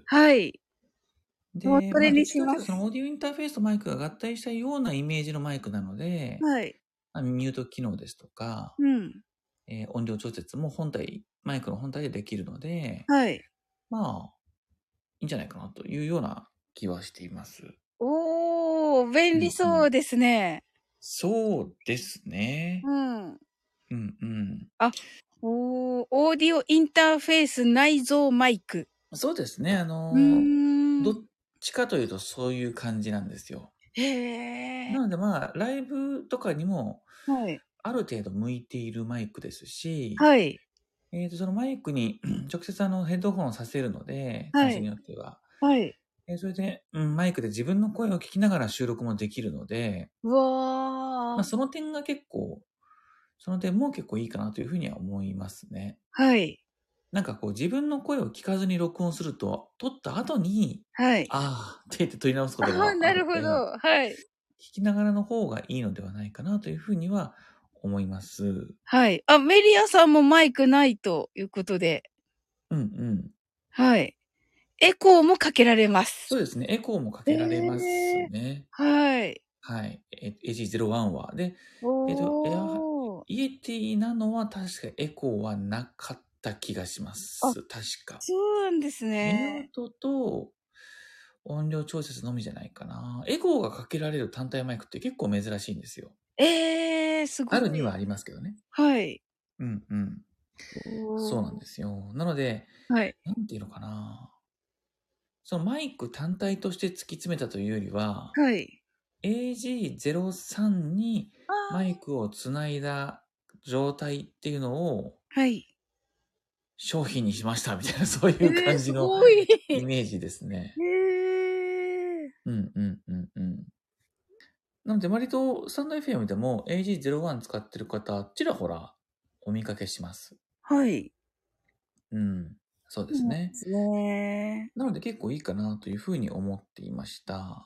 はい。もうで、 それまあ、どにします。 っちかというと、そのオーディオインターフェースとマイクが合体したようなイメージのマイクなので、 はい。 まあミュート機能ですとか、 うん。 えー音量調節も本体、マイクの本体でできるので、 はい。 まあ、いいんじゃないかなというような気はしています。 おー、便利うんうんそうですね。 そうですね。 うん。 うんうん。 あ、おー、オーディオインターフェース内蔵マイク。 そうですね。あうのーん。 どっちかというとそういう感じなんですよ。 へー。 なのでまあ、ライブとかにもはい。 ある程度向いているマイクですし、 はい。 えーと、そのマイクに直接あのヘッドホンをさせるので、 はい端子によっては。 はい。 えーそれで、うん、マイクで自分の声を聞きながら収録もできるので、 うわまあ、 ー。 その点が結構、その点も結構いいかなというふうには思いますね。 はい。 なんかこう自分の声を聞かずに録音すると、撮った後に、 はい。 あーって言って撮り直すことああ、 があなるほるので、 ど。はい。 聞きながらの方がいいのではないかなというふうには思います。 はい。あ、メリアさんもマイクないということで。 うんうん。 はい。エコーもかけられます。 そうですね。エコーもかえけられますえね。 はい。 はい。え エージーゼロワン は。で、えっと、エア、 おー。 イエティなのは確かエコーはなかった気がしまあ、 す。確か。 そうなんですミューね。 トと音量調節のみじゃないかな。エコーがかけられる単体マイクって結構珍しいんですよ。 ええすごい。 あるにはありますけどね。 はい。 うんうん。そうなんおー。 ですよ。なので、 はい。 なんていうのかな。そのマイク単体として突き詰めたというよりは、 はい。 エージーゼロスリー にあマイクをつないだ状態っていうのをーはい。 商品にしましたみたいな、そういうええす感じのごい。 イメージですね。 ええうんうんうんうん。なので割とスタンド エフエム でも エージーゼロワン 使ってる方、ちらほらお見かけします。 はい。 うん。そうでそうすね。 なんですね。 なので結構いいかなというふうに思っていました。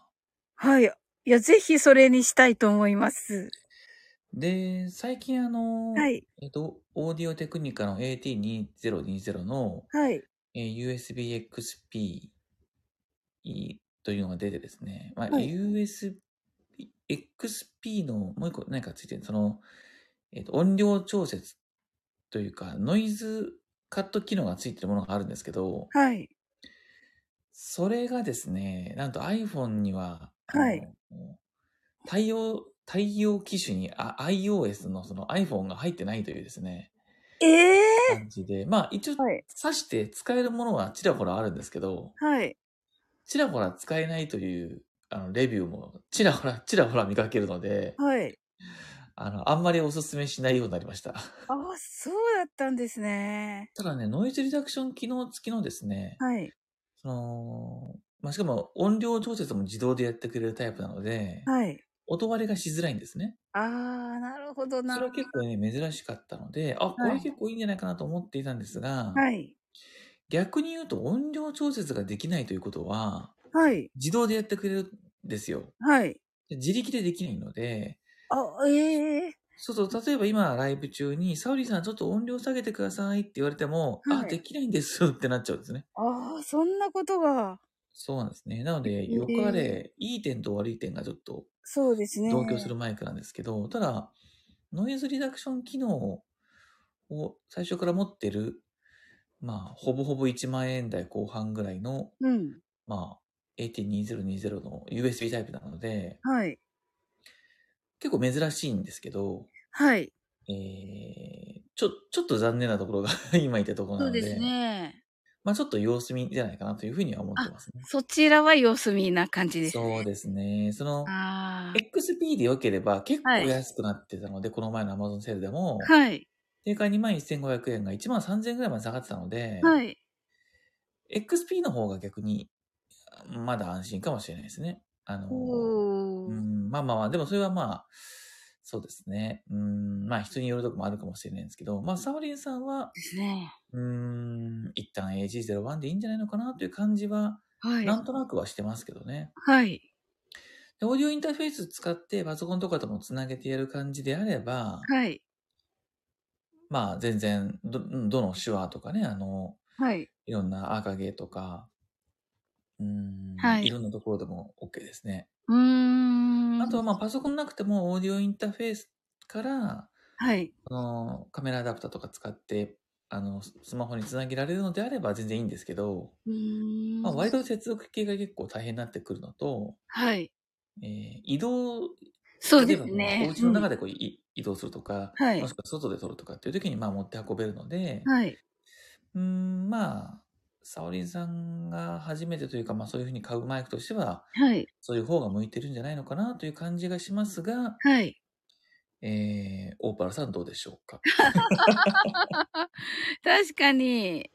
はい。いや、ぜひそれにしたいと思います。 で、最近あの、 はい。 えっと、オーディオテクニカの エーティーにせんにじゅう の、 はい。 えー ユーエスビーエックスピー というのが出てですね、まあ、 はい。 ユーエスビーエックスピー のもう一個何かついてる、その、えっと、音量調節というか、ノイズカット機能がついてるものがあるんですけど、 はい。 それがですね、なんと iPhone には、あはい。 の、対応、対応機種にあ iOS のその iPhone が入ってないというですね、 ええ感じで、まあ一応はい。 挿して使えるものはちらほらあるんですけど、 はい。 ちらほら使えないというあのレビューもちらほらちらほら見かけるので、 はい。 あの、あんまりおすすめしないようになりました。 ああ、そうだったんですね。 ただね、ノイズリダクション機能付きのですね、 はい。 その、まあ、しかも音量調節も自動でやってくれるタイプなので、 はい。 音割れがしづらいんですね。 ああ、なるほどな。 それは結構ね、珍しかったので、あ、こはい。 れ結構いいんじゃないかなと思っていたんですが、 はい。 逆に言うと音量調節ができないということは、 はい。 自動でやってくれるんですよ。 はい。 で自力でできないので、 あ、ええそうそう、例えば今ライブ中に、サウリーさんちょっと音量下げてくださいって言われても、あ、 はい。 できないんですってなっちゃうんですね。 ああ、そんなことが。 そうなんですね。なので、 えよかえれ、いい点と悪い点がちょっとそうです同居すね。 るマイクなんですけど、ただ、ノイズリダクション機能を最初から持ってる、まあ、ほぼほぼいちまんえん台後半ぐらいの、 うん。 まあ、エーティーにせんにじゅうの ユーエスビー タイプなので、 はい。 結構珍しいんですけど、 はい。 えー、ちょ、ちょっと残念なところが今言ったところそうですなので、 ね。 まあちょっと様子見じゃないかなというふうには思ってあ、 ますね。 そちらは様子見な感じですね。 そうですね。その、 あエックスピー で良ければ結あ。は構い。 安くなってたので、この前の Amazon セールでも、 はい。 定価にまんせんごひゃくえんがいちまんさんぜんえんぐらいまで下がってたので、 はい。 エックスピー の方が逆に、まだ安心かもしれないですね。あの、うおー。 ん、まあまあまあ、でもそれはまあ、そうですね。うん、まあ人によるとこもあるかもしれないんですけど、まあサオリンさんは、 ですね。 うーん、一旦 エージーゼロワン でいいんじゃないのかなという感じは、 はい。 なんとなくはしてますけどね。 はい。 でオーディオインターフェース使ってパソコンとかともつなげてやる感じであれば、 はい。 まあ全然ど、どの手話とかね、あの、 はい。 いろんな赤毛とか、うーん、 はい。 いろんなところでも OK ですね。 うーん。 あとはまあパソコンなくてもオーディオインターフェースから、 はい。 あのカメラアダプターとか使って、あの、スマホにつなげられるのであれば全然いいんですけど、 うーまあ、 ん。 割と接続系が結構大変になってくるのと、 はい。 えー移動、 そうで例えばそのおすね。 家のうん。 中でこうい移動するとか、 はい。 もしくは外で撮るとかっていう時にまあ持って運べるので、 はい。 うーん、まあ、サオリンさんが初めてというか、まあそういうふうに買うマイクとしては、 はい。 そういう方が向いてるんじゃないのかなという感じがしますが、 はい。 えー、オーパラさんどうでしょうか。 確かに。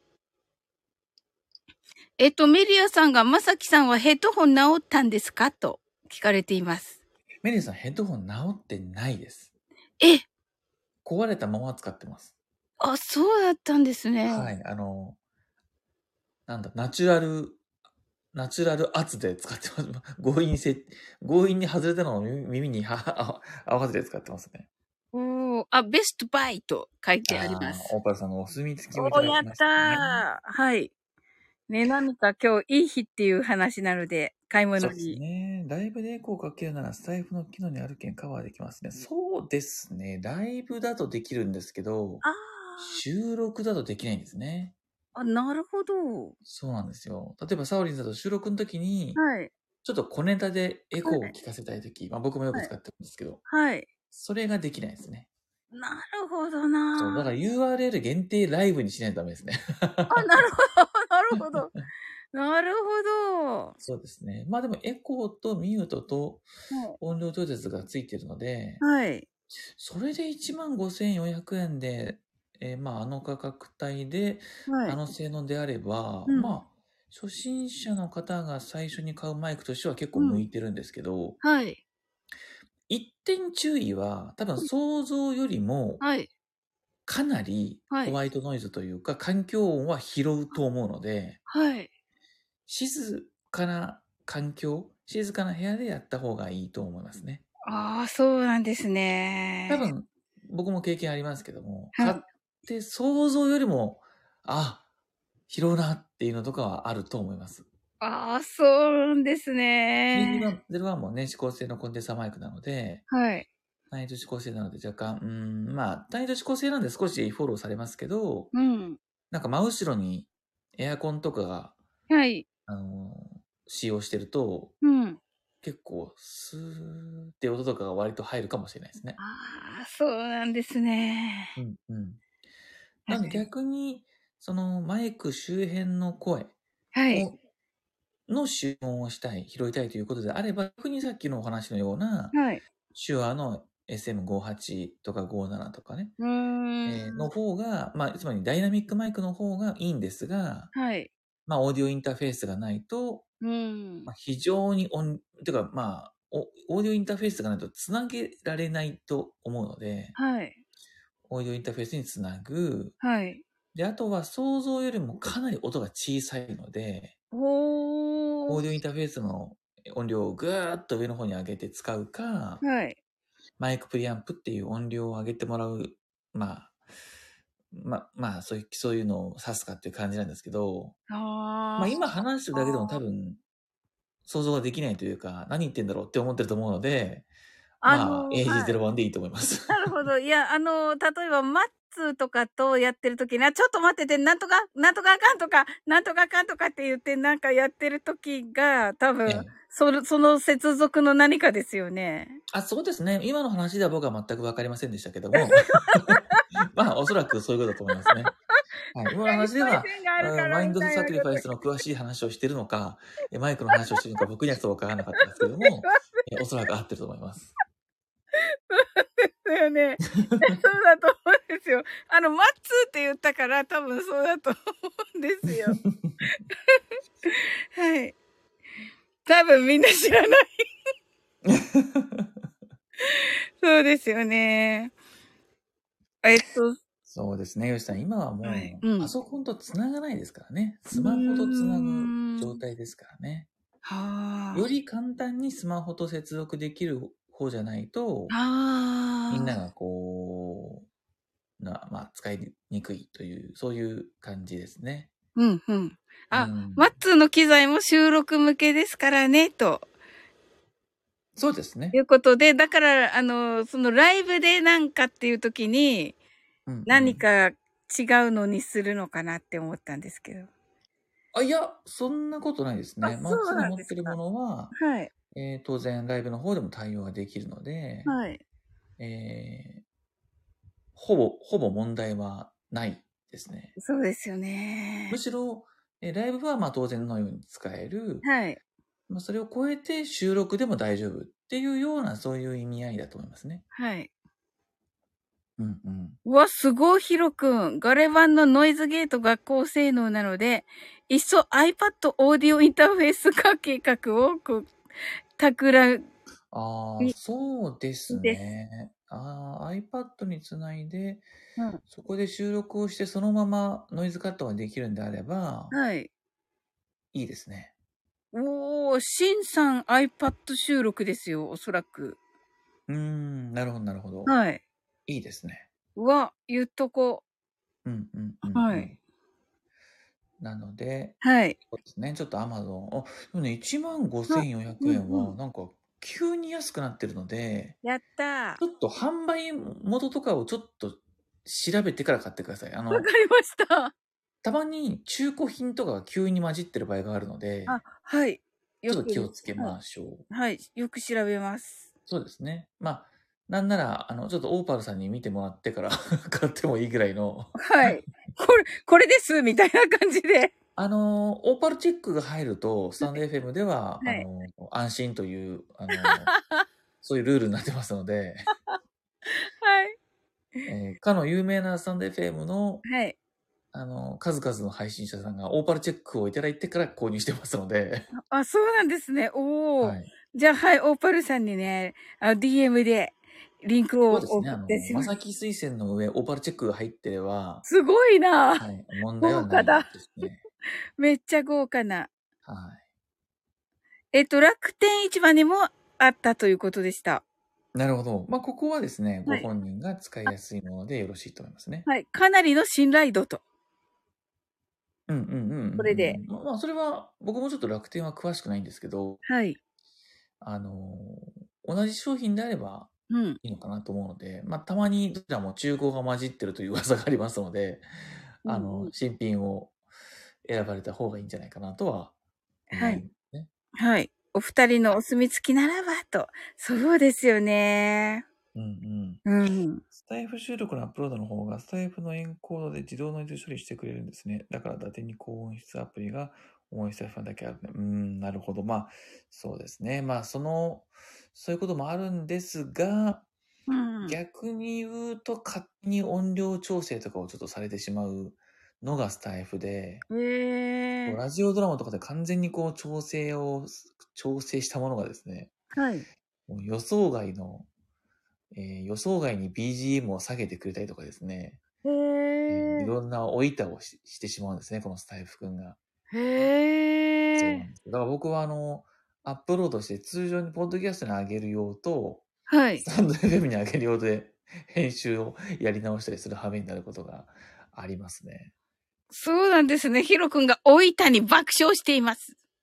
えっと、メリアさんが、まさきさんはヘッドホン直ったんですかと聞かれています。 メリーさんヘッドホン直ってないです。 え、 壊れたまま使ってます。 あ、そうだったんですね。 はい。あの、なんだ、ナチュラル、ナチュラル圧で使ってます。強引せ、強引に外れたのを耳耳には合わせて使ってますね。 おー、あ、ベストバイと書いてありまああ、 す。 オーパルさんのお墨付きをいたおー、やっだきましたね。 たー。はい。ね、何か今日いい日っていう話なので、買いそうです物に。 ね。ライブでエコーをかけるならスタイフの機能にある件カバーできますね。そうですね。ライブだとできるんですけど、 あ収録だとできないんですね。 あ、なるほど。 そうなんですよ。例えばサオリンさんと収録の時に、 はい。 ちょっと小ネタでエはい。 コーを聞かせたい時、まあ僕もよくはい。 使ってるんですけど、 はい。 それができないですね。 なるほどそう、だなから ユーアールエル 限定ライブにしないとダメですね。 あ、なるほど。なるほど。なるほど。 そうですね。まあでもエコーとミュートとは音量調節がついているので、 い。 それでいちまんごせんよんひゃくえんで、えーまああの価格帯で、 はい。 あの性能であれば、 うん。 まあ、初心者の方が最初に買うマイクとしては結構うん。 向いてるんですけど、 はい。 一点注意は、多分想像よりもはい。 かなりはい。 ホワイトノイズというか環境音は拾うと思うので、 はい。 静かな環境、静かな部屋でやった方がいいと思いますね。 ああ、そうなんですね。 多分、僕も経験ありますけども、買っはい。 て想像よりも、あ、拾うなっていうのとかはあると思います。 ああ、そうなんですね。 にじゅういちゼロワンもね、指向性のコンデンサーマイクなので、 はい。 単一指向性なので若干、うーん、まあ、単一指向性なんで少しフォローされますけど、 うん。 なんか真後ろにエアコンとかが、 はい。 あの、使用してると、 うん。 結構、スーって音とかが割と入るかもしれないですね。 ああ、そうなんですね。 うん、うん。なのではい。 逆に、そのマイク周辺の声はい。 を、の集音をしたい、拾いたいということであれば、逆にさっきのお話のような、 はい。 手話の エスエムごじゅうはち とかごじゅうななとかね、 うーえーのん。 方が、まあ、つまりダイナミックマイクの方がいいんですが、 はい。 まあ、オーディオインターフェースがないと、 うん。 まあ、非常に音、てか、まあ、おオーディオインターフェースがないとつなげられないと思うので、 はい。 オーディオインターフェースにつなぐ。 はい。 で、あとは想像よりもかなり音が小さいので、 おー。 オーディオインターフェースの音量をぐーっと上の方に上げて使うか、 はい。 マイクプリアンプっていう音量を上げてもらう、まあ、ま、まあ、そういう、そういうのを指すかっていう感じなんですけど、 あー。 まあ今話してるだけでも多分想像ができないというか、何言ってんだろうって思ってると思うので、まあ、 あの、はい。 エージーゼロワン でいいと思います。 なるほど。いや、あの、例えばマッツーとかとやってる時に、あ、ちょっと待ってて、なんとか、なんとかあかんとか、なんとかあかんとかって言ってなんかやってる時が、多分、 ええ。 その、その接続の何かですよね。 あ、そうですね。今の話では僕は全くわかりませんでしたけども。まあ、おそらくそういうことだと思いますね。はい。今の話では、 線があるかうん、マインドらみたいなサクリファイスこと。 の詳しい話をしているのか、えマイクの話をしているのか、僕にはちょっとわからなかったですけども、えおそらく合ってると思います。 そうですよね。そうだと思うんですよ。あの、マッツーって言ったから、多分そうだと思うんですよ。はい。多分みんな知らない。そうですよね。えっと。 そうですね、吉さん。今はもう、 はい。うん。 パソコンとつながないですからね。スうマホとつなぐーん。 状態ですからね。 はあ。 より簡単にスマホと接続できる方じゃないと、みんなああ。 がこう、な、まあ、使いにくいという、そういう感じですね。 うんうん。あ、 うんマッツーの機材も収録向けですからね、と。 そうですね。 いうことで、だから、あの、そのライブでなんかっていう時に、 うんうん、 何か違うのにするのかなって思ったんですけど。 あ、いや、そんなことないですあ、 ね。マッそうツーのなんですか。 持ってるものは、 はい。 えー当然ライブの方でも対応ができるので、 はい。 えーほぼ、ほぼ問題はないですね。 そうですよね。 むしろ、えライブはまあ当然のように使える。 はい。 まあ、それを超えて収録でも大丈夫っていうようなそういう意味合いだと思いますね。 はい。 うんうん。 うわ、すごい、ヒロくん。ガレ版のノイズゲート学校性能なので、いっそ iPad オーディオインターフェース化計画を、こう、企ああ、 み、 そうですです。 ね。ああ、iPad につないで、 うん。 そこで収録をしてそのままノイズカットができるんであれば、 はい。 いいですね。 おー、シンさん iPad 収録ですよ、おそらく。 うーん、なるほど、なるほど。 はい。 いいですね。 うわ、言っとこうんうんうう。 んうん。 はい。 なので、 はい。 そうですね。ちょっと Amazon。あ、でもね、いちまんあ、 ごせんよんひゃくえんは、 うんうん。 なんか、急に安くなってるので、 やったちょっと販売元とかをちょっと調べてから買ってください。あー。わの、 かりました。 たまに中古品とかが急に混じってる場合があるので、 あ、はい。 ちょっよくです。 と気をつけはい。 ましょう。 はい。よく調べます。 そうですね。まあ、なんなら、あの、ちょっとオーパルさんに見てもらってから買ってもいいぐらいの。 はい。これ、これですみたいな感じで。 あの、オーパルチェックが入ると、スタンド エフエム では、あはい。 の、安心という、あの、そういうルールになってますので、 はい。 えーかの有名なスタンド エフエム の、 はい。 あの、数々の配信者さんがオーパルチェックをいただいてから購入してますので、 あ、そうなんですね。おー。 はい。 じゃあ、はい、オーパルさんにね、あ ディーエム でリンクをそうですね。 送あの、 ってしまう。 まさき推薦の上、オーパルチェックが入ってれば、 すごいな。 はい、問題はない豪華だ。 ですね。 めっちゃ豪華な。 はい。 えっと、楽天市場にもあったということでした。 なるほど。まあ、ここはですね、ごはい。 本人が使いやすいものでよろしいと思いますね。 はい。かなりの信頼度と。 うんうんうんうんうん。 これで。 ままあ、それは、僕もちょっと楽天は詳しくないんですけど、 はい。 あのー同じ商品であればうん。 いいのかなと思うので、まあ、たまにどちらも中古が混じってるという噂がありますので、 うんうあの、 ん。 新品を選ばれた方がいいんじゃないかなとははい。 思いますね。 はい。お二人のお墨付きならばと。そうですよね。 うんうん。 うん。 スタイフ収録のアップロードの方が、スタイフのエンコードで自動ノイズ処理してくれるんですね。だから、伊達に高音質アプリが重いスタイフファンだけあるね。うーん、なるほど。まあ、そうですね。まあ、その、そういうこともあるんですが、 うん。 逆に言うと、勝手に音量調整とかをちょっとされてしまうのがスタイフで、 へえ。 ラジオドラマとかで完全にこう調整を、調整したものがですね、 はい。 もう予想外の、えー予想外に ビージーエム を下げてくれたりとかですね、 へえーいえ。 ろんなお板をししてしまうんですね、このスタイフ君が。そうへえ。 なんですよ。だから僕はあの、アップロードして通常にポッドキャストに上げる用と、 はい。 スタンド エフエム に上げる用で編集をやり直したりする羽目になることがありますね。 そうなんですね。ヒロ君がお板に爆笑しています。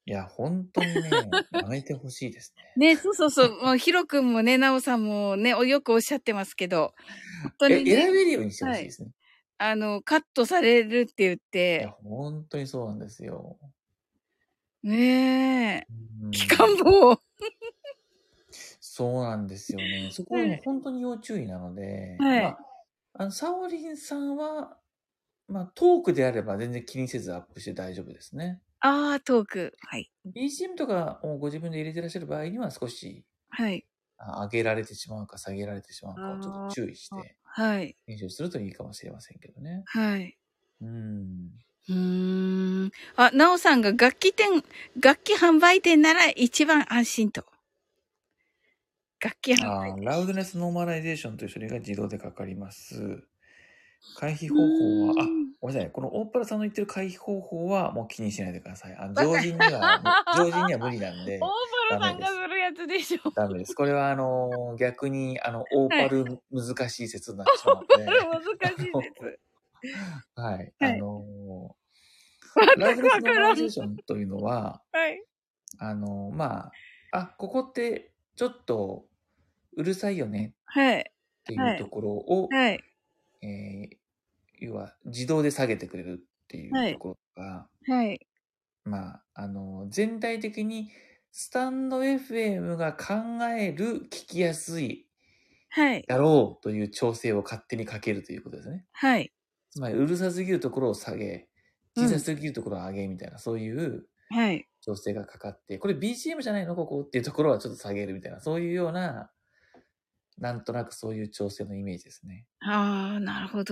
いや、本当にね、やめてほしいですね。ね、そうそうそう。もう、ヒロ君もね、ナオさんもね、よくおっしゃってますけど、本当ね。え、 にね、 選べるようにしてほはい。 しいですね。 あの、カットされるって言っいや、 て、 本当にそうなんですよ。 ねえ、 う期間ん。 棒。 そうなんですよね。そこはもう本当に要注意なので、 はい。 まあ、あの、サオリンさんは、まあ、トークであれば全然気にせずアップして大丈夫ですね。 ああ、トーク。はい。 ビージーエム とかをご自分で入れてらっしゃる場合には少しはい。 あ上げられてしまうか下げられてしまうかをちょっとあ注意しあ、 てはい。 練習するといいかもしれませんけどね。 はい。 うん。 うーん。あ、ナオさんが楽器店、楽器販売店なら一番安心と。楽器販売ああ、 店。 ラウドネスノーマライゼーションという処理が自動でかかります。回避方法は、あ、ごめんなさい。このオーパラさんの言ってる回避方法はもう気にしないでください。あの常人には、常人には無理なんで、 オーパルさんダメです。 がするやつでしょ。 ダメです。これはあの、逆に、あの、オーはい。 パル難しい説になってしまうので、 難しいです。 はい。あはい。 の、ラウドネ全くスノーマライゼーわからん。 ションというのは、 はい。 あの、まあ、あ、ここってちょっとうるさいよねはい。 っていうはい。 ところを、 はい。 えー要は自動で下げてくれるっていうはい。 ところが、 はい。 まあ、あの、全体的にスタンド エフエム が考える聞きやすいはい。 だろうという調整を勝手にかけるということですね。 はい。 つまり、うるさすぎるところを下げ、小さうん。 すぎるところを上げみたいな、そういうはい。 調整がかかって、これ ビージーエム じゃないのここっていうところはちょっと下げるみたいな、そういうような、なんとなくそういう調整のイメージですね。 ああ、なるほど。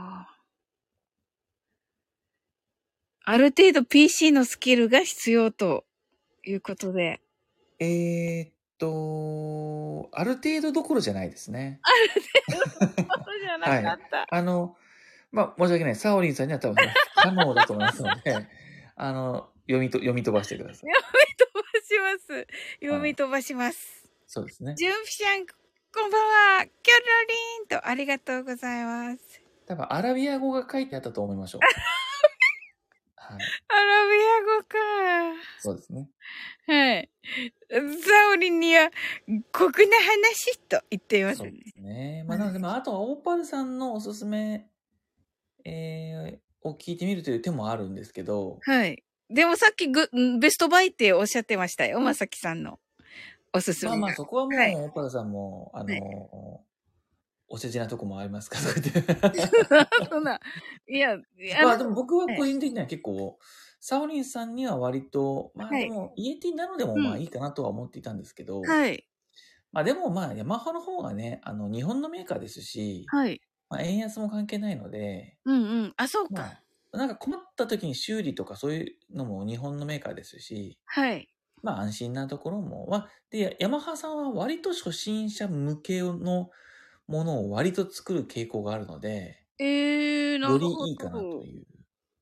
ある程度 ピーシー のスキルが必要ということで。 えーっと、ある程度どころじゃないですね。 ある程度そうじゃなはい。 かった。 あの、まあ、申し訳ない。サオリンさんには多分それは不可能だと思いますので、あの、読みと、読み飛ばしてください。 読み飛ばします。読はい。 み飛ばします。 そうですね。 ジュンピシャン、こんばんは。キョロリンとありがとうございます。 多分アラビア語が書いてあったと思いましょう。はい。 アラビア語か。 そうですね。 はい。サオリンには、酷な話と言っていますね。 そうですね。まあ、 はい。 なので、まあ、あとはオーパルさんのおすすめ、えー、を聞いてみるという手もあるんですけど、 はい。でもさっきグ、ベストバイっておっしゃってましたよ。まさきさんのおすすめが。 まあまあ、そこははい。 もう、オーパルさんも、あはい。 の、お世辞なとこもありますから、とか言ってそんな、いや、あの、 まあでも僕ははい。 個人的には結構、サオリンさんには割と、まあはい。 でも、イエティなのでもうん。 まあいいかなとは思っていたんですけど、 はい。 まあでもまあヤマハの方がね、あの日本のメーカーですし、 はい。 まあ円安も関係ないので、 うんうん。あ、そうか。 まあ、なんか困った時に修理とかそういうのも日本のメーカーですし、 はい。 まあ安心なところも、まあ、で、ヤマハさんは割と初心者向けのものを割と作る傾向があるので、 えー、なよるほりいいかなとど。 いう。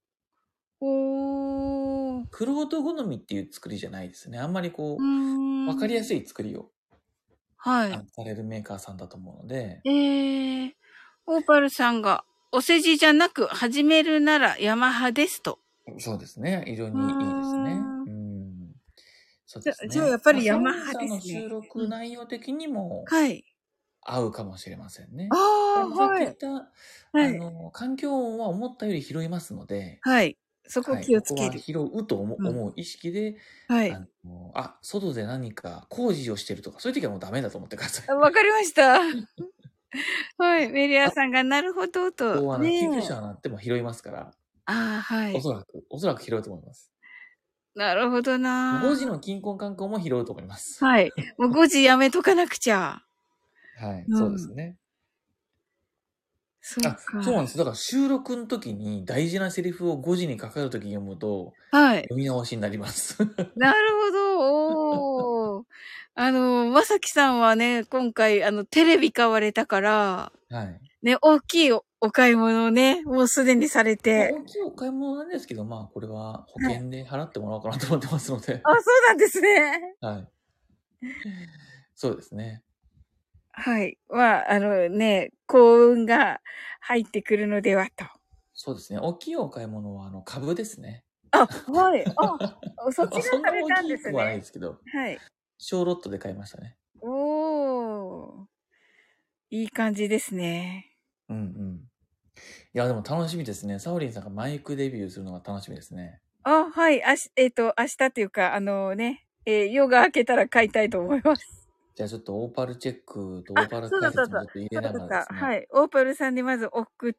おー。 クロート好みっていう作りじゃないですね。あんまりうこう、わかりやーん。 すい作りを、 はい。 あの、されるメーカーさんだと思うので、 えー、オーパルさんが、お世辞じゃなく、始めるならヤマハですと。 そうですね。非常うーにいいですね。 ん。 うん。そうじゃ、 ですね。 じゃあやっぱまあ、サオりヤマリンさんのハですね。 収うん。 録内容的にもはい。 合うかもしれませんあね。ただ、 あ、 まあ、さっきはい。 言った、 はい。 あの、環境音は思ったより拾いますので、 はい。そこはい、 気をここつける。 は拾うと思ううん。 思う意識で、 はい。 あの、あ、外で何か工事をしてるとか、そういう時はもうダメだと思ってください。 わかりました。はい。メリアさんがなるほどと。 と、あの、救急ねえ。 車が鳴っても拾いますから、 ああ、はい。 おそらく、おそらく拾うと思います。 なるほどな。 ごじの金婚観光も拾うと思います。 はい。もうごじやめとかなくちゃ。 はい、 うん。 そうですね。 そうあ、そうなんでか。 す。だから収録の時に大事なセリフをごじにかかる時に読むと、 はい。 読み直しになります。 なるほど。おー。あの、まさきさんはね、今回、あの、テレビ買われたから、 はい。 ね、大きいおお買い物をね、もうすでにされまあ、 て。 大きいお買い物なんですけど、まあ、これは保はい。 険で払ってもらおうかなと思ってますので。 あ、そうなんですね。 はい。そうですね。 はい。まあ、あのね、幸運が入ってくるのではと。 そうですね。大きいお買い物は、あの、株ですね。 あ、はい。あ、そちらそんなされ大きくはないたんですね。 ですけど、 はい。 小ロットで買いましたね。 おー。いい感じですね。 うんうん。いや、でも楽しみですね。サオリンさんがマイクデビューするのが楽しみですね。 あ、はい。あし、えっ、と、明日っていうか、あのね、えー夜が明けたら買いたいと思います。 じゃあちょっとオーパルチェックとオあ、 ーパルそうだそうだ。 解説もちょっと入れなそうだった。 がらですね。 はい。オーパルさんにまず送って、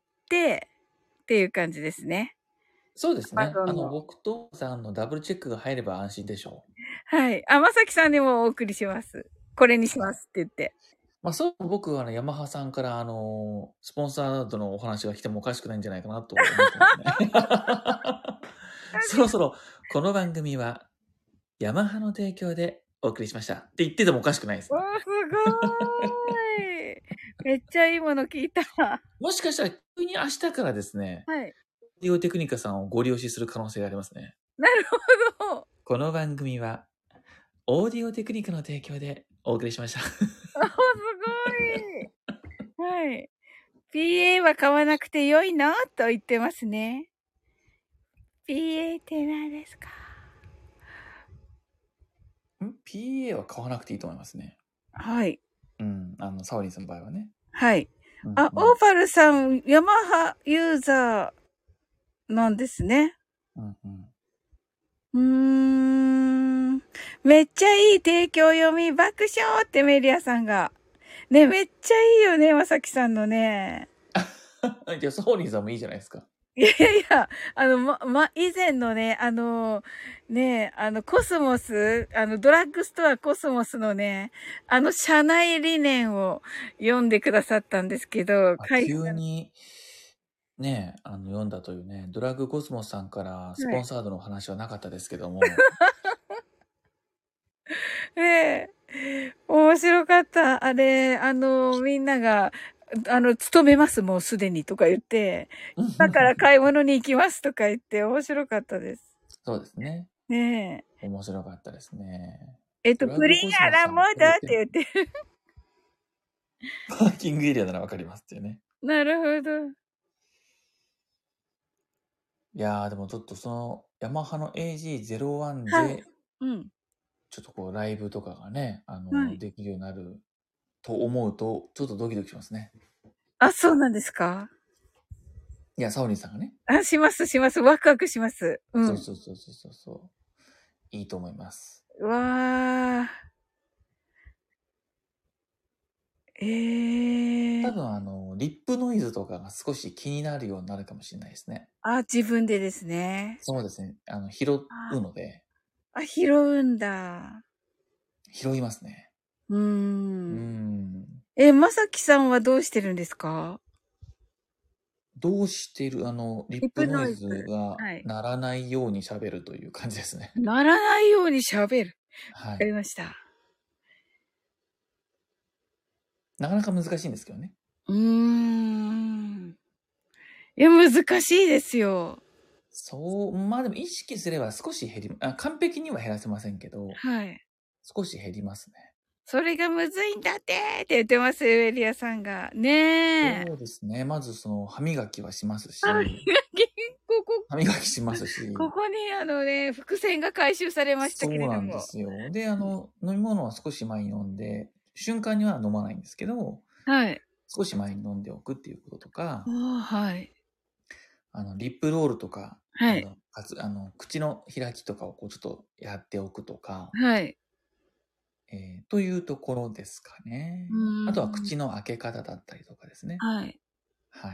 っていう感じですね。 そうですね。あ Amazon の、 の。 僕とさんのダブルチェックが入れば安心でしょはい。あ、まさきさんにもお送りします。これにしう。はい。 ますって言って。 まあ、そう、僕はあの、ヤマハさんから、あの、スポンサードのお話が来てもおかしくないんじゃないかなと思ってますね。そろそろ、この番組は、ヤマハの提供でお送りしました。って言っててもおかしくないですね。 おー、すごーい。めっちゃいいもの聞いた。 もしかしたら、急に明日からですね、 はい。 オーディオテクニカさんをご利用しする可能性がありますね。 なるほど。 この番組は、オーディオテクニカの提供でお送りしました。 あ、すごい。はい。ピーエー は買わなくてよいのと言ってますね。ピーエー って何ですか？ ん ?ピーエー は買わなくていいと思いますね。 はい。 うん。あの、サオリンさんの場合はね。 はい。 うん、 あ、 うん。 オーパルさん、ヤマハユーザーなんですね。 うんうんうーん。めっちゃいい提供読み爆笑ってメリアさんが。ね、めっちゃいいよね、まさきさんのね。 じゃあ、サオリンさんもいいじゃないですか。 いやいやいや、あの、ま、ま、以前のね、あの、ね、あの、コスモス、あの、ドラッグストアコスモスのね、あの、社内理念を読んでくださったんですけど、 あ、 会社急に、ね、あの、読んだというね、ドラッグコスモスさんからスはい。 ポンサードのお話はなかったですけども、 ええ、面白かった。あれ、あの、みんなが、あの、勤めます、もうすでにとか言って、だから買い物に行きますとか言って、面白かったです。 そうですね。 ねえ。 面白かったですね。 えっと、 ドラップリングコスモスアラモーさんも食べてる。 ドって言ってる。 パーキングエリアならわかりますっていうね。 なるほど。 いやー、でもちょっとその、ヤマハの エージーゼロワンはい。 で、 うん。 ちょっとこう、ライブとかがね、あの、 はい。 できるようになると思うと、ちょっとドキドキしますね。 あ、そうなんですか？ いや、サオリンさんがね。 あ、します、します。ワクワクします。うそうん。 そうそうそうそうそう。いいと思います。 わー。ええー。 多分あの、リップノイズとかが少し気になるようになるかもしれないですね。 あ、自分でですね。 そうですね。あの、拾あ、 うので、 あ、拾うんだ。 拾いますね。 うーうーん。 ん。 え、まさきさんはどうしてるんですか？ どうしてる、あの、リップリップノノイズイズ。 がはい。 鳴らないように喋るという感じですね。 ならないように喋る。わかりはい。 ました。 なかなか難しいんですけどね。 うーん。いや、難しいですよ。 そう、まあでも意識すれば少し減り、あ、完璧には減らせませんけど、 はい。 少し減りますね。 それがむずいんだってって言ってますよ、エリアさんが。ねえ。 そうですね。まずその歯磨きはしますあ、 し、 ここ、 歯磨きしますし、 ここにあのね、伏線が回収されましたけそうなんでれども。 すよ。で、あの、飲み物は少し前に飲んで、瞬間には飲まないんですけど、 はい。 少し前に飲んでおくっていうこととか、 ああ、はい。 あの、リップロールとか、 はい。 あの、かつ、あの、口の開きとかをこうちょっとやっておくとか、 はい。 えーというところですかね。 うーあとはん。 口の開け方だったりとかですね。 はい。 はい。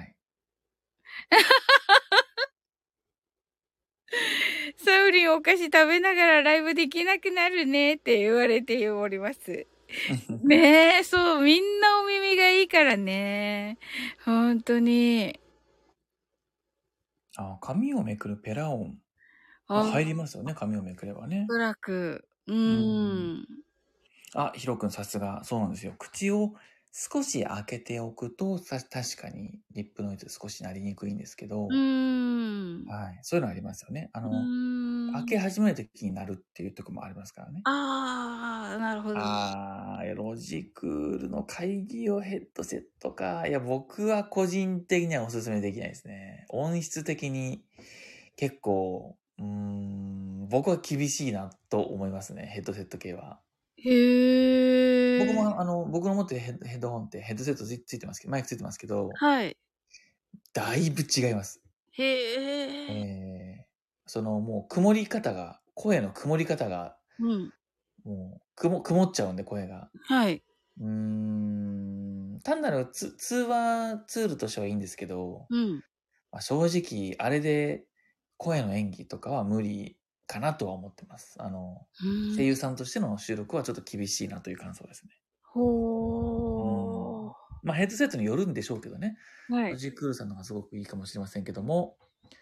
サウリンお菓子食べながらライブできなくなるねって言われております。ねえ、そう、みんなお耳がいいからね。本当に。 あ、紙をめくるペラ音。まあ、 あ、 入りますよね、紙をめくればね。 おそらく。ううん。 ーん。 あ、ヒロ君さすが。そうなんですよ。口を少し開けておくと、さ確かにリップノイズ少し鳴りにくいんですけうど、 ーん。 はい。そういうのありますよね。あうの、開ーん。 け始めるときになるっていうところもありますからね。 ああ、なるほど。 あー、ロジクールの会議用ヘッドセットか。いや、僕は個人的にはお勧めできないですね。音質的に結構うーん、僕は厳しいなと思いますね、ヘッドセット系は。 へえ。 僕も、あの、僕の持ってるヘッヘッドホンってヘッドセットつついてますけど、マイクついてますけど、 はい。 だいぶ違います。 へえ。 えー、その、もう曇り方が、声の曇り方が、 うん。 もう、くも曇っちゃうんで、声が。 はい。 うーん、単なるつ通話ツールとしてはいいんですけど、 うん。 まあ、正直、あれで声の演技とかは無理かなとは思ってます。あの、 うーん。 声優さんとしての収録はちょっと厳しいなという感想ですね。うーん。 ほー。 まあ、ヘッドセットによるんでしょうけどね。 はい。 富士クールさんの方がすごくいいかもしれませんけども、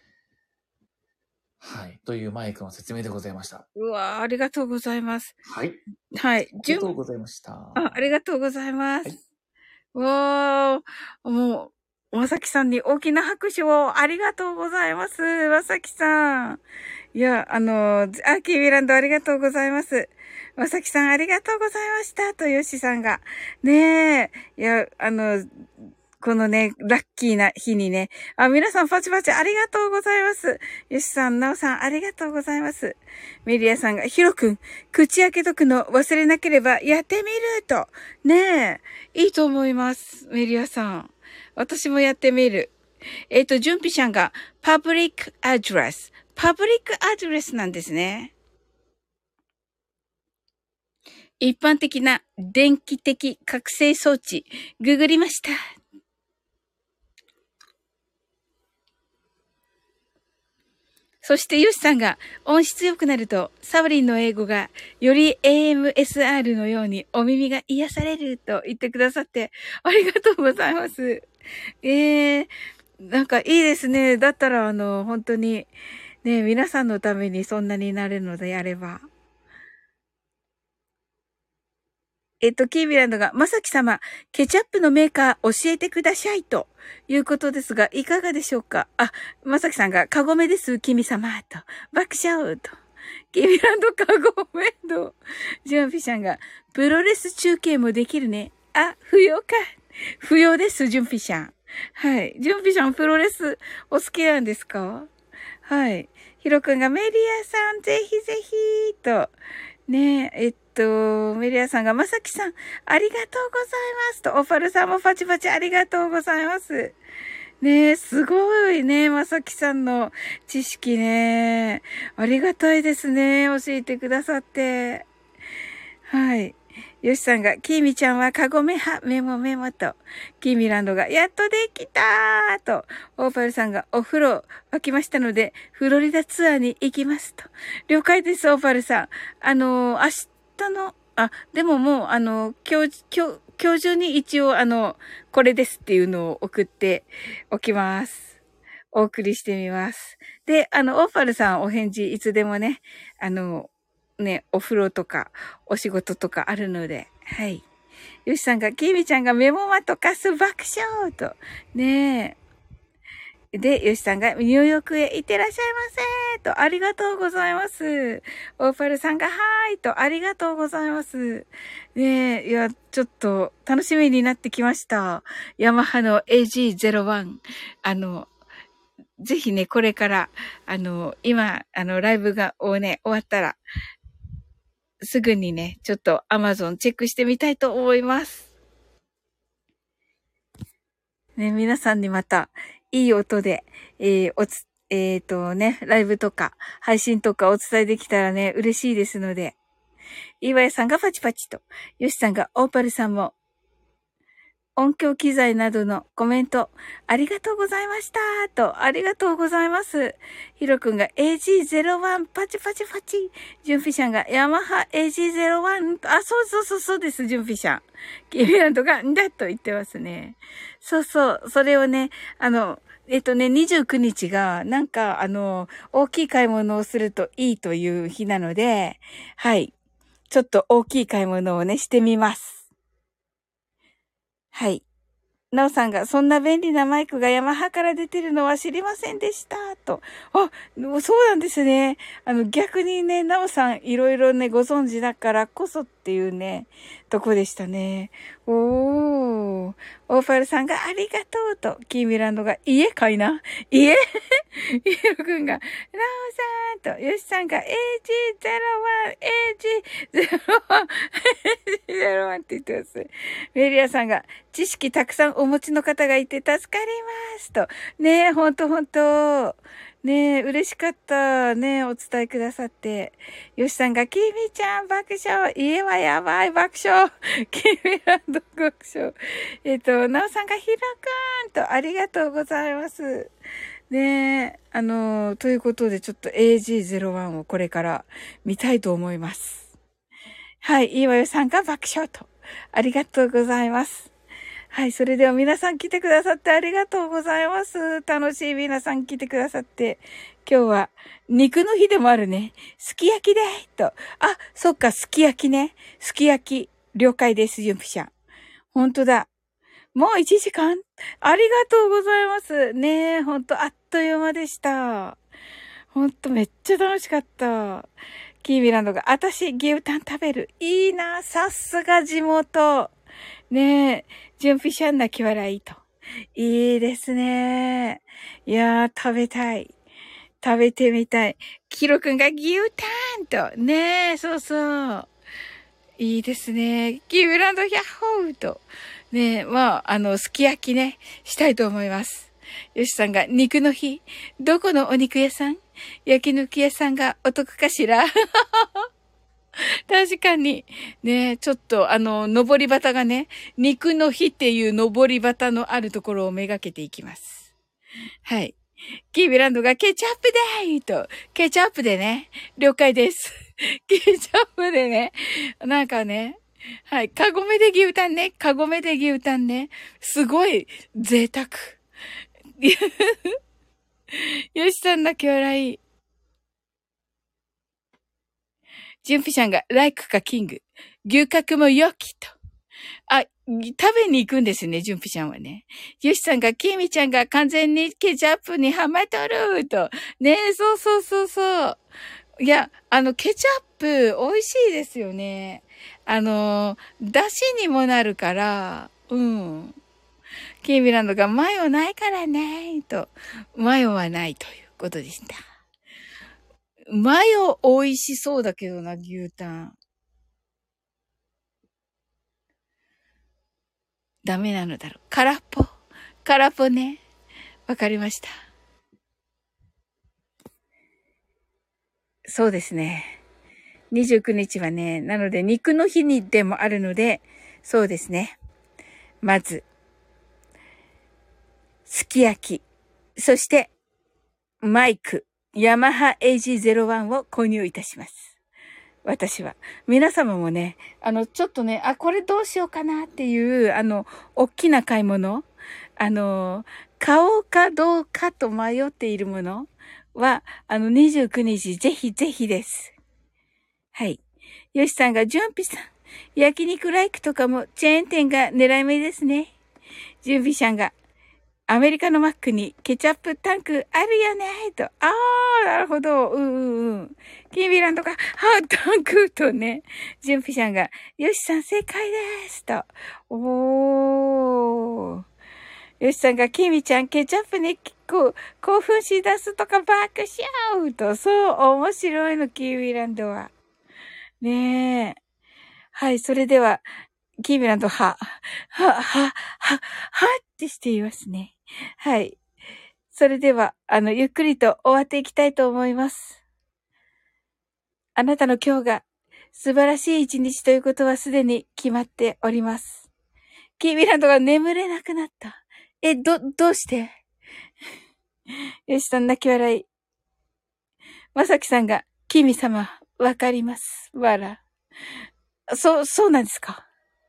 はい。というマイクの説明でございました。 うわー、ありがとうございます。 はい。 はい。 ありじゅん、 がとうございました。 あ、ありがとうございまはい。 す。わー、もう、まさきさんに大きな拍手をありがとうございます。まさきさん。いや、あの、あ、キービランドありがとうございます。まさきさんありがとうございました。と、よしさんが。ねえ。いや、あの、このね、ラッキーな日にね。あ、皆さんパチパチありがとうございます。よしさん、なおさんありがとうございます。メリアさんが、ヒロくん、口開けとくの忘れなければやってみると。ねえ、いいと思います。メリアさん。私もやってみる。えっと、ジュンピシャンが、パブリックアドレス。パブリックアドレスなんですね。一般的な電気的覚醒装置、ググりました。そして、ヨシさんが音質良くなると、サブリンの英語がより エーエムエスアール のようにお耳が癒されると言ってくださって、ありがとうございます。えー、なんかいいですね。だったら、あの、本当に、ね、皆さんのためにそんなになれるのであれば。えっと、キービランドが、まさき様、ケチャップのメーカー教えてくださいということですが、いかがでしょうか？あ、まさきさんが、カゴメです、君様と。爆笑と。キービランドカゴメと。ジュンピシャンが、プロレス中継もできるね。あ、不要か。不要です、ジュンピシャン。はい。ジュンピシャン、プロレスお好きなんですか？はい。ヒロ君が、メリアさん、ぜひぜひと。ねえ、えっと、メリアさんが、まさきさん、ありがとうございますと、オパルさんもパチパチありがとうございます。ねえ、すごいね、まさきさんの知識ね。ありがたいですね、教えてくださって。はい。よしさんが、キーミちゃんはカゴメ派、メモメモと。キーミランドが、やっとできたーと。オーパルさんが、お風呂沸きましたので、フロリダツアーに行きますと。了解です、オーパルさん。あのー、明日の、あ、でももう、あのー、今日、今日、今日中に一応、あの、これですっていうのを送っておきます。お送りしてみます。で、あの、オーパルさんお返事いつでもね、あの、ね、お風呂とか、お仕事とかあるので、はい。よしさんが、きみちゃんがメモマとかす爆笑と。ねえ。で、よしさんが、ニューヨークへ行ってらっしゃいませと、ありがとうございます。オーパルさんが、はーいと、ありがとうございます。ねえ、いや、ちょっと、楽しみになってきました。ヤマハの エージーゼロワン。あの、ぜひね、これから、あの、今、あの、ライブが、をね、終わったら、すぐにね、ちょっと Amazon チェックしてみたいと思います。ね、皆さんにまた、いい音で、えー、おつ、えっとね、ライブとか、配信とかお伝えできたらね、嬉しいですので、岩井さんがパチパチと、よしさんがオーパルさんも、音響機材などのコメント、ありがとうございましたと、ありがとうございます。ヒロ君が エージーゼロワン パチパチパチ。ジュンフィシャンがヤマハ エージーゼロワン。あ、そうそうそうそうです、ジュンフィシャン。キビランドがんだと言ってますね。そうそう、それをね、あの、えっとね、にじゅうくにちが、なんか、あの、大きい買い物をするといいという日なので、はい。ちょっと大きい買い物をね、してみます。はい。なおさんが、そんな便利なマイクがヤマハから出てるのは知りませんでした。と。あ、そうなんですね。あの、逆にね、なおさんいろいろね、ご存知だからこそっていうね、とこでしたね。おー。オーパルさんがありがとうと、キーミランドが家かいな家ヒロ君が、ラオさんと、ヨシさんが エージーゼロワン、エージーゼロワン、エージーゼロワン って言ってます。メリアさんが、知識たくさんお持ちの方がいて助かりますと。ねえ、ほんとほんと。ねえ、嬉しかった。ねえ、お伝えくださって。ヨシさんが、キミちゃん爆笑。家はやばい爆笑。キミランド爆笑。えっと、ナオさんが、ヒロくんと、ありがとうございます。ねえ、あの、ということで、ちょっと エージーゼロワン をこれから見たいと思います。はい、いわよさんが爆笑と。ありがとうございます。はい、それでは皆さん来てくださってありがとうございます。楽しい皆さん来てくださって。今日は肉の日でもあるね。すき焼きでと。あ、そっか、すき焼きね。すき焼き。了解です、ゆんぴしゃん。ほんとだ。もういちじかんありがとうございます。ねえ、ほんとあっという間でした。ほんとめっちゃ楽しかった。キーミランドが、あたし牛タン食べる。いいな、さすが地元。ねえ、準備しゃん泣き笑いと。いいですね。いやー、食べたい。食べてみたい。キロくんが牛タンと。ねえ、そうそう。いいですね。キーミランドヒャッホーと。ねえ、まあ、あの、すき焼きね、したいと思います。よしさんが、肉の日。どこのお肉屋さん？焼肉屋さんがお得かしら確かに。ね、ちょっと、あの、登り旗がね、肉の日っていう登り旗のあるところをめがけていきます。はい。キービランドがケチャップでーと、ケチャップでね、了解です。ケチャップでね、なんかね、はい。カゴメで牛タンね。カゴメで牛タンね。すごい贅沢。よしさん泣き笑い。ジュンピシャンがライクかキング。牛角も良きと。あ、食べに行くんですね、ジュンピシャンはね。ヨシさんが、キミちゃんが完全にケチャップにハマっとると。ねえ、そうそうそうそう。いや、あの、ケチャップ美味しいですよね。あの、出汁にもなるから、うん。キーミランドがマヨないからね、と。マヨはないということでした。マヨ美味しそうだけどな、牛タン。ダメなのだろう。空っぽ。空っぽね。わかりました。そうですね。にじゅうくにちはね、なので肉の日にでもあるので、そうですね。まず、すき焼き。そして、マイク。ヤマハ エージーゼロワン を購入いたします。私は。皆様もね、あの、ちょっとね、あ、これどうしようかなっていう、あの、大きな買い物。あの、買おうかどうかと迷っているものは、あの、にじゅうくにち、ぜひぜひです。はい。よしさんが、ジュンピさん、焼肉ライクとかもチェーン店が狙い目ですね。ジュンピさんが、アメリカのマックにケチャップタンクあるよねと。あー、なるほど。うんうんうん。キービランドが、はタンクとね。ジュンピさんが、よしさん正解ですと。おー。よしさんが、キミちゃんケチャップにこう興奮し出すとか爆笑と。そう、面白いの、キービランドは。ねえ。はい、それでは、キービランド、は、は、は、は、はってしていますね。はい。それでは、あの、ゆっくりと終わっていきたいと思います。あなたの今日が素晴らしい一日ということはすでに決まっております。キービランドが眠れなくなった。え、ど、どうしてよしさん泣き笑い。まさきさんが、キミ様、わかります。わら。そう、そうなんですか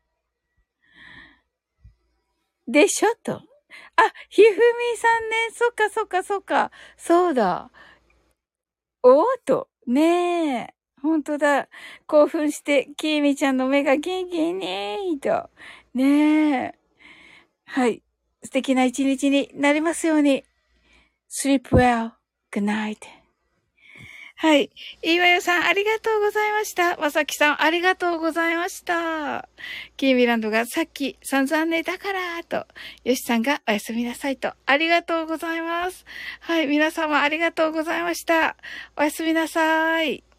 でしょと。あ、ひふみさんね。そっかそっかそっか。そうだ。おーと。ねえ。ほんとだ。興奮して、きーみちゃんの目がギンギンねーと。ねえ。はい。素敵な一日になりますように。sleep well. Good night. はい。いいわよさん、ありがとうございました。まさきさん、ありがとうございました。キーミランドがさっき散々寝たから、と。よしさんがおやすみなさいと。ありがとうございます。はい。皆様ありがとうございました。おやすみなさい。